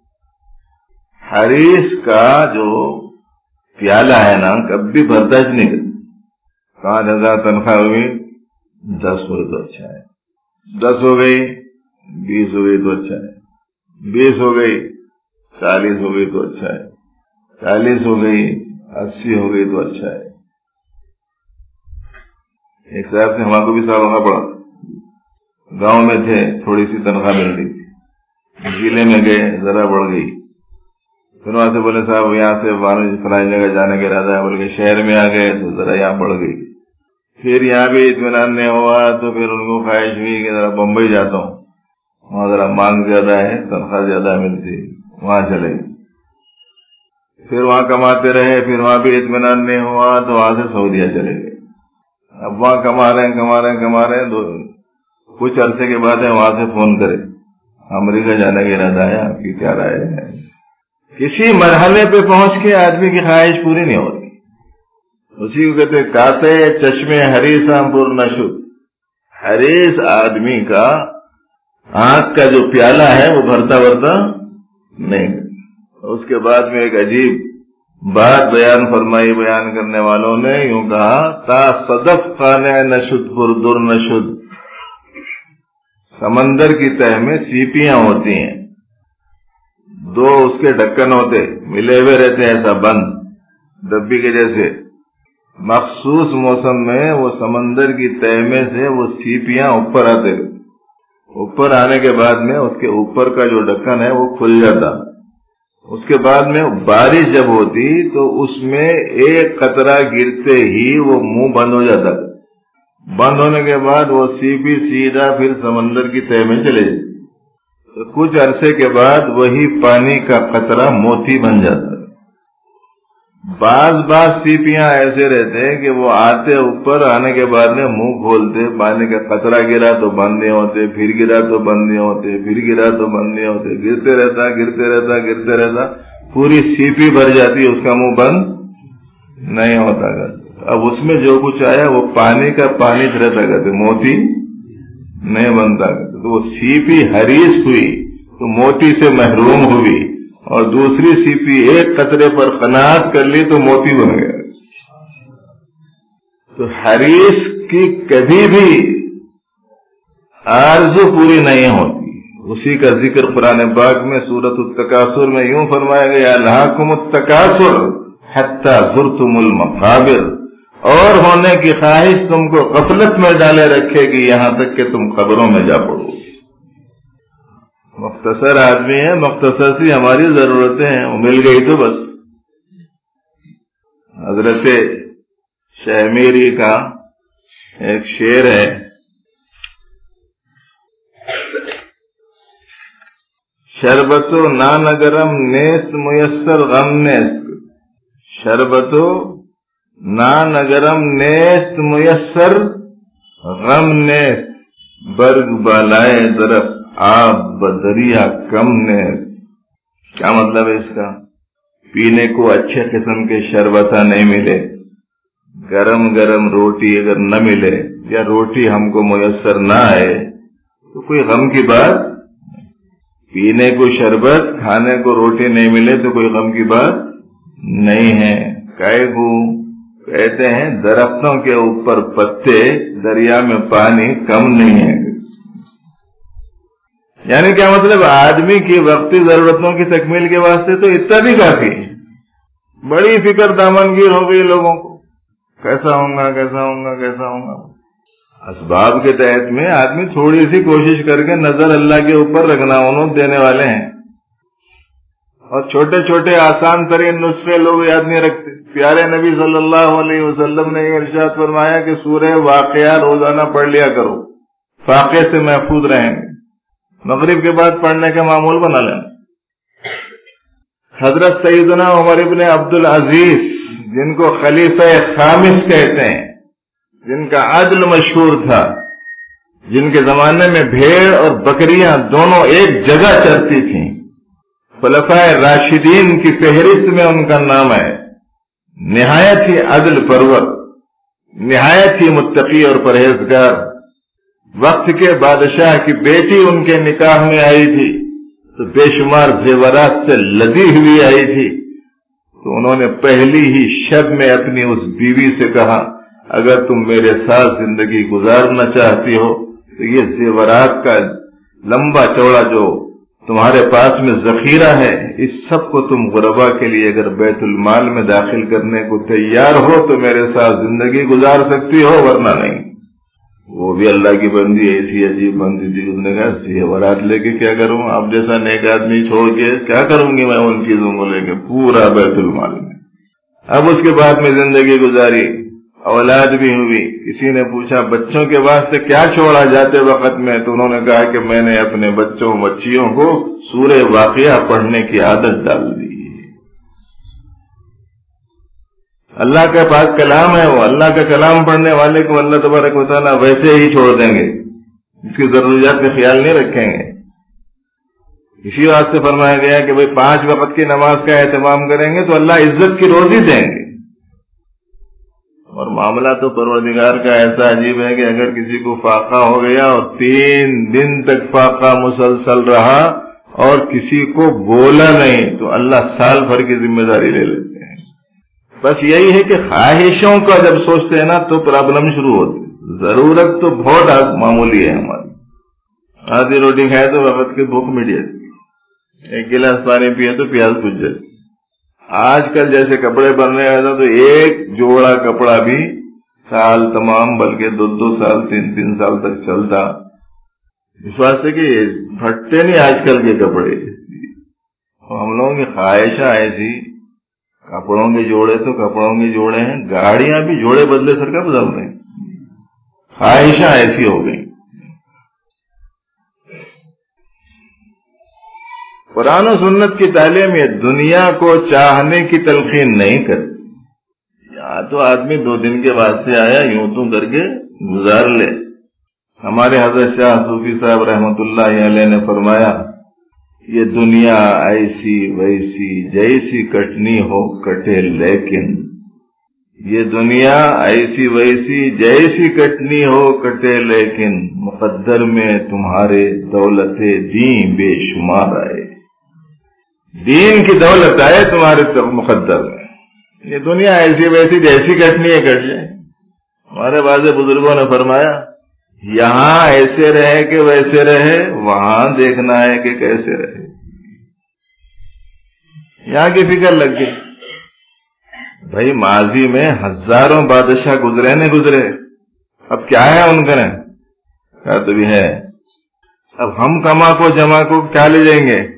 حریص کا جو پیالہ ہے نا کبھی برداشت نہیں کرتا. پانچ ہزار تنخواہ ہوئی، دس ہوئی تو اچھا ہے. دس ہو گئی، بیس ہو گئی تو اچھا ہے. بیس ہو گئی، چالیس ہو گئی تو اچھا ہے. چالیس ہو گئی، اسی ہو گئی تو اچھا ہے. ایک صاحب سے ہمارا کو بھی صاحب ہونا پڑا. گاؤں میں تھے، تھوڑی سی تنخواہ مل رہی تھی. ضلع میں گئے، ذرا بڑھ گئی. پھر وہاں سے بولے صاحب یہاں سے فلانی جگہ جانے کا ارادہ ہے، بول کے شہر میں آ گئے تو ذرا یہاں بڑھ گئی. پھر یہاں بھی اطمینان نہیں ہوا تو پھر ان کو خواہش ہوئی کہ ذرا بمبئی جاتا ہوں، وہاں ذرا مانگ زیادہ ہے، تنخواہ زیادہ ملتی، وہاں چلے گئے. پھر وہاں کماتے رہے، پھر وہاں بھی اطمینان نہیں ہوا تو وہاں سے سعودیہ چلے گئے. اب وہاں کما رہے ہیں کما رہے ہیں کما رہے ہیں. کچھ عرصے کے بعد وہاں سے فون کرے، امریکہ جانے کا ارادہ ہے، آپ کی کیا رائے ہے. کسی مرحلے پہ پہنچ کے آدمی کی خواہش پوری نہیں ہوتی. اسی کو کہتے کاسے چشمے حریصاں پر نشد. حریص آدمی کا آنکھ کا جو پیالہ ہے وہ بھرتا بھرتا نہیں. اس کے بعد میں ایک عجیب بات بیان فرمائی بیان کرنے والوں نے، یوں کہا تا صدف قانع نشد پر در نشد. سمندر کی تہ میں سیپیاں ہوتی ہیں، دو اس کے ڈھکن ہوتے، ملے ہوئے رہتے ہیں ایسا بند ڈبی کے جیسے. مخصوص موسم میں وہ سمندر کی تہ میں سے وہ سیپیاں اوپر آتے. اوپر آنے کے بعد میں اس کے اوپر کا جو ڈھکن ہے وہ کھل جاتا. اس کے بعد میں بارش جب ہوتی تو اس میں ایک قطرہ گرتے ہی وہ منہ بند ہو جاتا. بند ہونے کے بعد وہ سیپی سیدھا پھر سمندر کی تہ میں چلے جاتی. تو کچھ عرصے کے بعد وہی پانی کا قطرہ موتی بن جاتا. بعض بعض سیپیاں ایسے رہتے ہیں کہ وہ آتے اوپر، آنے کے بعد میں منہ کھولتے، پانی کا قطرہ گرا تو بند نہیں ہوتے، پھر گرا تو بند نہیں ہوتے، پھر گرا تو بند نہیں ہوتے، گرتے رہتا گرتے رہتا گرتے رہتا پوری سیپی بھر جاتی، اس کا منہ بند نہیں ہوتا. اب اس میں جو کچھ آیا وہ پانی کا پانی رہتا کرتے، موتی نہیں بنتا. تو وہ سیپی حریص ہوئی تو موتی سے محروم ہوئی، اور دوسری سیپی ایک قطرے پر قناعت کر لی تو موتی بن گیا. تو حریص کی کبھی بھی آرزو پوری نہیں ہوتی. اسی کا ذکر قرآن پاک میں سورۃ التکاثر میں یوں فرمایا گیا، الہاکم التکاثر حتی زرتم المقابر. اور ہونے کی خواہش تم کو غفلت میں ڈالے رکھے گی یہاں تک کہ تم قبروں میں جا پڑو. مختصر آدمی ہے، مختصر سی ہماری ضرورتیں ہیں، وہ مل گئی تو بس۔ حضرت شہمیری کا ایک شعر ہے، شربتو نانگرم نیست میسر غم نیست، شربتو نانگرم نیست میسر غم نیست، برگ بالائے درخت آب بدریا کم نیست۔ کیا مطلب ہے اس کا؟ پینے کو اچھے قسم کے شربتہ نہیں ملے، گرم گرم روٹی اگر نہ ملے یا روٹی ہم کو میسر نہ آئے تو کوئی غم کی بات، پینے کو شربت کھانے کو روٹی نہیں ملے تو کوئی غم کی بات نہیں ہے۔ کہے کو کہتے ہیں درختوں کے اوپر پتے، دریا میں پانی کم نہیں ہے۔ یعنی کیا مطلب؟ آدمی کی وقتی ضرورتوں کی تکمیل کے واسطے تو اتنا بھی کافی ہے۔ بڑی فکر دامنگیر ہو گئی لوگوں کو، کیسا ہوں گا کیسا ہوں گا کیسا ہوں گا۔ اسباب کے تحت میں آدمی تھوڑی سی کوشش کر کے نظر اللہ کے اوپر رکھنا، انہوں دینے والے ہیں، اور چھوٹے چھوٹے آسان ترین نسخے لوگ یاد نہیں رکھتے۔ پیارے نبی صلی اللہ علیہ وسلم نے یہ ارشاد فرمایا کہ سورہ واقعہ روزانہ پڑھ لیا کرو، فاقے سے محفوظ رہیں گے، مغرب کے بعد پڑھنے کا معمول بنا لینا۔ حضرت سیدنا عمر ابن عبد العزیز، جن کو خلیفہ خامس کہتے ہیں، جن کا عدل مشہور تھا، جن کے زمانے میں بھیڑ اور بکریاں دونوں ایک جگہ چرتی تھیں، خلفائے راشدین کی فہرست میں ان کا نام ہے، نہایت ہی عدل پرور، نہایت ہی متقی اور پرہیزگار۔ وقت کے بادشاہ کی بیٹی ان کے نکاح میں آئی تھی تو بے شمار زیورات سے لدی ہوئی آئی تھی، تو انہوں نے پہلی ہی شب میں اپنی اس بیوی سے کہا اگر تم میرے ساتھ زندگی گزارنا چاہتی ہو تو یہ زیورات کا لمبا چوڑا جو تمہارے پاس میں ذخیرہ ہے، اس سب کو تم غربا کے لیے اگر بیت المال میں داخل کرنے کو تیار ہو تو میرے ساتھ زندگی گزار سکتی ہو، ورنہ نہیں۔ وہ بھی اللہ کی بندی ایسی عجیب بندی تھی، اس نے کہا زیورات لے کے کیا کروں، اب جیسا نیک آدمی چھوڑ کے کیا کروں گی میں ان چیزوں کو لے کے، پورا بیت المال میں۔ اب اس کے بعد میں زندگی گزاری، اولاد بھی ہوئی۔ کسی نے پوچھا بچوں کے واسطے کیا چھوڑا جاتے وقت میں، تو انہوں نے کہا کہ میں نے اپنے بچوں بچیوں کو سورہ واقعہ پڑھنے کی عادت ڈال دی۔ اللہ کا پاک کلام ہے، وہ اللہ کا کلام پڑھنے والے کو اللہ تبارک و تعالیٰ ویسے ہی چھوڑ دیں گے، اس کی ضروریات کا خیال نہیں رکھیں گے۔ اسی واسطے فرمایا گیا کہ بھئی پانچ وقت کی نماز کا اہتمام کریں گے تو اللہ عزت کی روزی دیں گے۔ اور معاملہ تو پروردگار کا ایسا عجیب ہے کہ اگر کسی کو فاقہ ہو گیا اور تین دن تک فاقہ مسلسل رہا اور کسی کو بولا نہیں تو اللہ سال بھر کی ذمہ داری لے لیتے ہیں۔ بس یہی ہے کہ خواہشوں کا جب سوچتے ہیں نا تو پرابلم شروع ہوتی ہے۔ ضرورت تو بہت معمولی ہے ہماری، آدھی روٹی کھائے تو وقت کی بھوک مٹ جاتی، ایک گلاس پانی پیے تو پیاس بجھ جاتی۔ آج کل جیسے کپڑے بننے آتا تو ایک جوڑا کپڑا بھی سال تمام بلکہ دو دو سال تین تین سال تک چلتا، اس واسطے کہ پھٹتے نہیں آج کل کے کپڑے۔ ہم لوگوں کی خواہشاں ایسی، کپڑوں کے جوڑے تو کپڑوں کے جوڑے ہیں، گاڑیاں بھی جوڑے بدلے سر کا بدل رہے ہیں، خواہشاں ایسی ہو گئی۔ قرآن و سنت کی تعلیم یہ دنیا کو چاہنے کی تلقین نہیں کرتی۔ یا تو آدمی دو دن کے واسطے آیا یوں تو کر کے گزار لے۔ ہمارے حضرت شاہ صوفی صاحب رحمت اللہ علیہ نے فرمایا یہ دنیا ایسی ویسی جیسی کٹنی ہو کٹے، لیکن یہ دنیا ایسی ویسی جیسی کٹنی ہو کٹے، لیکن مقدر میں تمہارے دولت دین بے شمار آئے، دین کی دولت آئے تمہارے مقدر میں۔ یہ دنیا ایسی ویسی جیسی کٹنی ہے کٹ جائے۔ ہمارے بعض بزرگوں نے فرمایا یہاں ایسے رہے کہ ویسے رہے، وہاں دیکھنا ہے کہ کیسے رہے۔ یہاں کی فکر لگ گئی، بھائی ماضی میں ہزاروں بادشاہ گزرے نہیں گزرے، اب کیا ہے ان کا کہا تو بھی ہے۔ اب ہم کما کو جمع کو کیا لے جائیں گے؟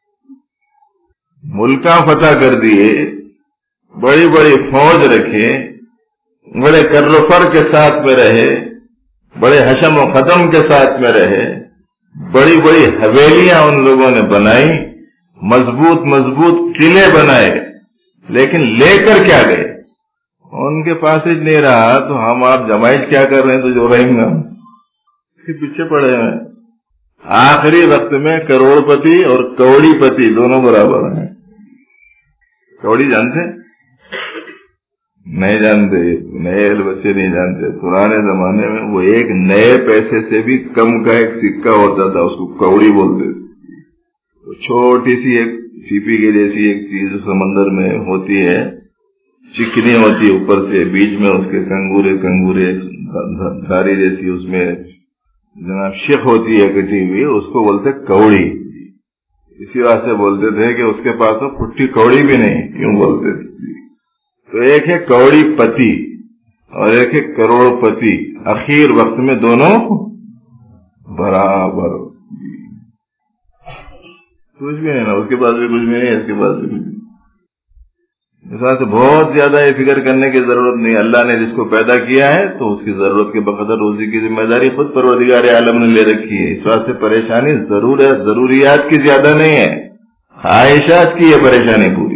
ملکاں فتح کر دیے، بڑی بڑی فوج رکھے، بڑے کرفر کے ساتھ میں رہے، بڑے حشم و ختم کے ساتھ میں رہے، بڑی بڑی حویلیاں ان لوگوں نے بنائی، مضبوط مضبوط قلعے بنائے، لیکن لے کر کیا گئے؟ ان کے پاس ہی نہیں رہا تو ہم آپ جمائش کیا کر رہے ہیں؟ تو جو رہیں گا اس کے پیچھے پڑے ہیں۔ آخری وقت میں کروڑ پتی اور کوڑی پتی دونوں برابر ہیں۔ کوڑی جانتے نہیں؟ جانتے، نئے بچے نہیں جانتے۔ پرانے زمانے میں وہ ایک نئے پیسے سے بھی کم کا ایک سکہ ہوتا تھا، اس کو کوڑی بولتے تھے۔ چھوٹی سی ایک سیپی کے جیسی ایک چیز سمندر میں ہوتی ہے، چکنی ہوتی ہے اوپر سے، بیچ میں اس کے کنگورے کنگورے دھاری جیسی اس میں جناب شیخ ہوتی ہے کٹی ہوئی، اس کو بولتے کوڑی۔ اسی واسطے بولتے تھے کہ اس کے پاس تو پھٹی کوڑی بھی نہیں، کیوں بولتے تھے؟ تو ایک ہے کوڑی پتی اور ایک ہے کروڑ پتی، اخیر وقت میں دونوں برابر۔ کچھ بھی نہیں نا، اس کے پاس بھی کچھ بھی نہیں، اس کے پاس بھی کچھ نہیں۔ اس واسطے بہت زیادہ یہ فکر کرنے کی ضرورت نہیں۔ اللہ نے جس کو پیدا کیا ہے تو اس کی ضرورت کے بقدر روزی کی ذمہ داری خود پروردگار عالم نے لے رکھی ہے۔ اس واسطے پریشانی ضرورت ضروریات کی زیادہ نہیں ہے، خواہشات کی ہے پریشانی پوری۔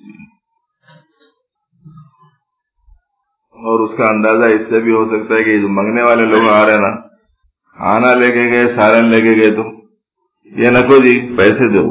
اور اس کا اندازہ اس سے بھی ہو سکتا ہے کہ جو منگنے والے لوگ آ رہے ہیں نا، کھانا لے کے گئے، سالن لے کے گئے، تو یہ نہ کو جی پیسے دو۔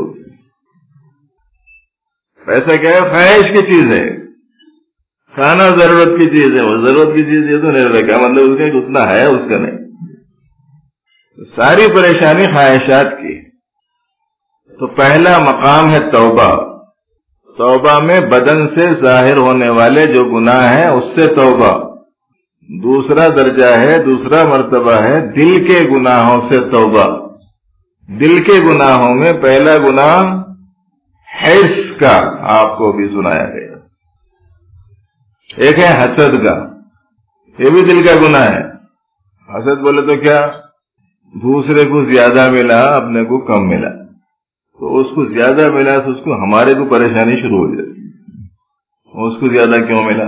پیسہ کیا ہے؟ خواہش کی چیز ہے، کھانا ضرورت کی چیز ہے، وہ ضرورت کی چیز یہ تو نہیں رکھا، مطلب اس کا اتنا ہے اس کا نہیں۔ ساری پریشانی خواہشات کی۔ تو پہلا مقام ہے توبہ۔ توبہ میں بدن سے ظاہر ہونے والے جو گناہ ہیں اس سے توبہ۔ دوسرا درجہ ہے، دوسرا مرتبہ ہے دل کے گناہوں سے توبہ۔ دل کے گناہوں میں پہلا گناہ حرص کا آپ کو بھی سنایا گیا، ایک ہے حسد کا، یہ بھی دل کا گناہ ہے۔ حسد بولے تو کیا؟ دوسرے کو زیادہ ملا، اپنے کو کم ملا، تو اس کو زیادہ ملا تو اس کو ہمارے کو پریشانی شروع ہو جاتی، اس کو زیادہ کیوں ملا،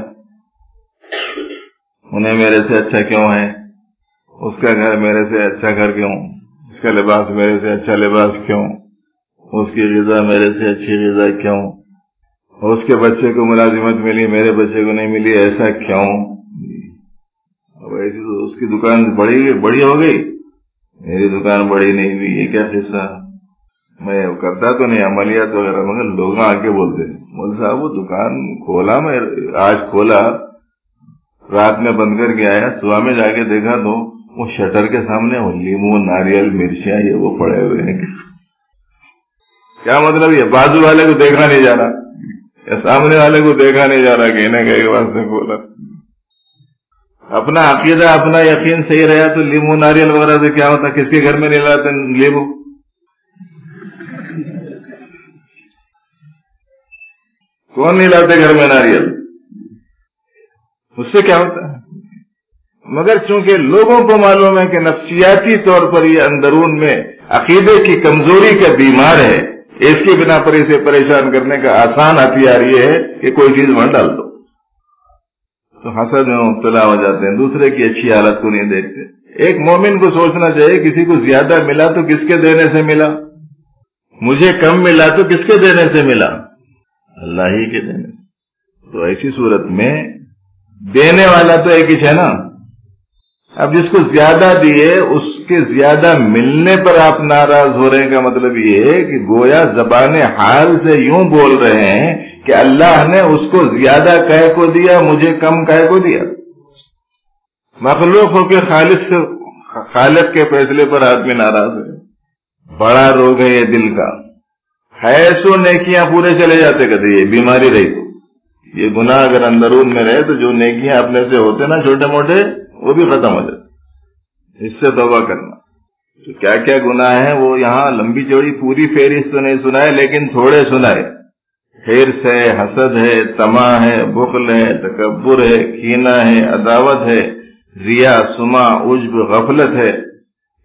انہیں میرے سے اچھا کیوں ہے، اس کا گھر میرے سے اچھا گھر کیوں، اس کا لباس میرے سے اچھا لباس کیوں، اس کی غذا میرے سے اچھی غذا کیوں، اس کے بچے کو ملازمت ملی میرے بچے کو نہیں ملی، ایسا کیوں؟ اب ایسی تو اس کی دکان بڑی بڑی ہو گئی، میری دکان بڑی نہیں ہوئی، یہ کیا قصہ؟ میں کرتا تو نہیں عملیات وغیرہ، مگر لوگ آ کے بولتے مول صاحب وہ دکان کھولا، میں آج کھولا، رات میں بند کر کے آیا، صبح میں جا کے دیکھا تو وہ شٹر کے سامنے وہ لیمو ناریل مرچیاں یہ وہ پڑے ہوئے ہیں۔ کیا مطلب؟ یہ بازو والے کو دیکھا نہیں جا رہا یا سامنے والے کو دیکھا نہیں جا رہا، کہنے کے واسطے کھولا۔ اپنا عقیدہ اپنا یقین صحیح رہا تو لیمو ناریل وغیرہ سے کیا ہوتا؟ کس کے گھر میں نہیں لاتے لیمو؟ کون نہیں لاتے گھر میں ناریل؟ اس سے کیا ہوتا ہے؟ مگر چونکہ لوگوں کو معلوم ہے کہ نفسیاتی طور پر یہ اندرون میں عقیدے کی کمزوری کا بیمار ہے، اس کی بنا پر اسے پریشان کرنے کا آسان ہتھیار یہ ہے کہ کوئی چیز وہاں ڈال دو، تو حسد میں مبتلا ہو جاتے ہیں، دوسرے کی اچھی حالت کو نہیں دیکھتے۔ ایک مومن کو سوچنا چاہیے کسی کو زیادہ ملا تو کس کے دینے سے ملا، مجھے کم ملا تو کس کے دینے سے ملا؟ اللہ ہی کے دینے سے۔ تو ایسی صورت میں دینے والا تو ایک ہی ہے نا۔ اب جس کو زیادہ دیے اس کے زیادہ ملنے پر آپ ناراض ہو رہے ہیں کا مطلب یہ ہے کہ گویا زبان حال سے یوں بول رہے ہیں کہ اللہ نے اس کو زیادہ کہے کو دیا، مجھے کم کہے کو دیا۔ مخلوق ہو کے خالق سے خالق کے فیصلے پر آدمی ناراض ہے، بڑا روگ ہے یہ دل کا۔ ہے سو نیکیاں پورے چلے جاتے، کہتے یہ بیماری رہی تو یہ گناہ اگر اندرون میں رہے تو جو نیکیاں اپنے سے ہوتے نا چھوٹے موٹے وہ بھی ختم ہو جاتے۔ اس سے توبہ کرنا۔ تو کیا کیا گناہ ہیں وہ یہاں لمبی چوڑی پوری فہرست تو نہیں سنائے، لیکن تھوڑے سنائے۔ حرص ہے، حسد ہے، طمع ہے، بخل ہے، تکبر ہے، کینہ ہے، عداوت ہے، ریا، سمع، عجب، غفلت ہے۔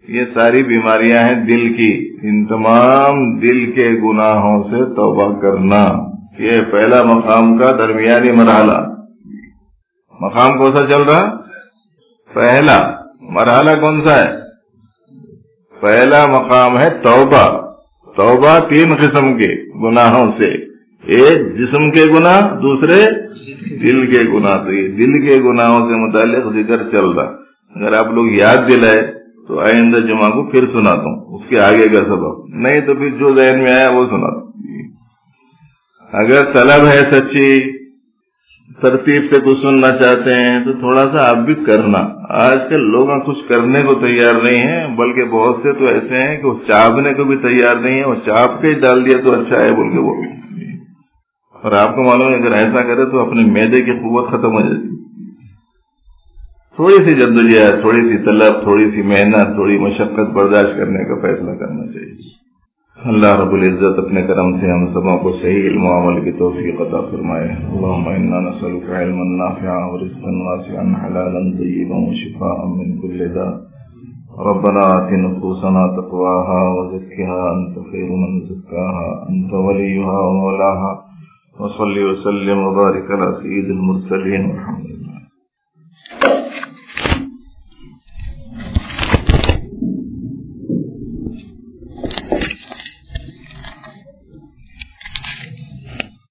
یہ ساری بیماریاں ہیں دل کی. ان تمام دل کے گناہوں سے توبہ کرنا، یہ پہلا مقام کا درمیانی مرحلہ. مقام کون سا چل رہا؟ پہلا. مرحلہ کون سا ہے؟ پہلا مقام ہے توبہ. توبہ تین قسم کے گناہوں سے، ایک جسم کے گناہ، دوسرے دل کے گناہ. تو یہ دل کے گناہوں سے متعلق ذکر چل رہا. اگر آپ لوگ یاد دلائے تو آئندہ جمعہ کو پھر سناتا ہوں اس کے آگے کا سبب، نہیں تو پھر جو ذہن میں آیا وہ سناتا ہوں. اگر طلب ہے سچی، ترتیب سے کچھ سننا چاہتے ہیں تو تھوڑا سا آپ بھی کرنا. آج کل لوگ کچھ کرنے کو تیار نہیں ہیں، بلکہ بہت سے تو ایسے ہیں کہ وہ چاپنے کو بھی تیار نہیں ہے. وہ چاپ کے ڈال دیا تو اچھا ہے بول کے وہ. اور آپ کو معلوم ہے اگر ایسا کرے تو اپنے معدے کی قوت ختم ہو جاتی. تھوڑی سی جدوجہد، تھوڑی سی طلب، تھوڑی سی محنت، تھوڑی مشقت برداشت کرنے کا فیصلہ کرنا چاہیے. اللہ رب العزت اپنے کرم سے ہم سبوں کو صحیح علم و عمل کی توفیق عطا فرمائے. اللهم انا نسألك علما نافعا ورزقا واسعا حلالا طيبا وشفاء من كل داء. ربنا آت نفوسنا تقواها وزكها انت خير من زكاها انت وليها ومولاها. وصل وسلم وبارك على سيد المرسلين والحمد لله.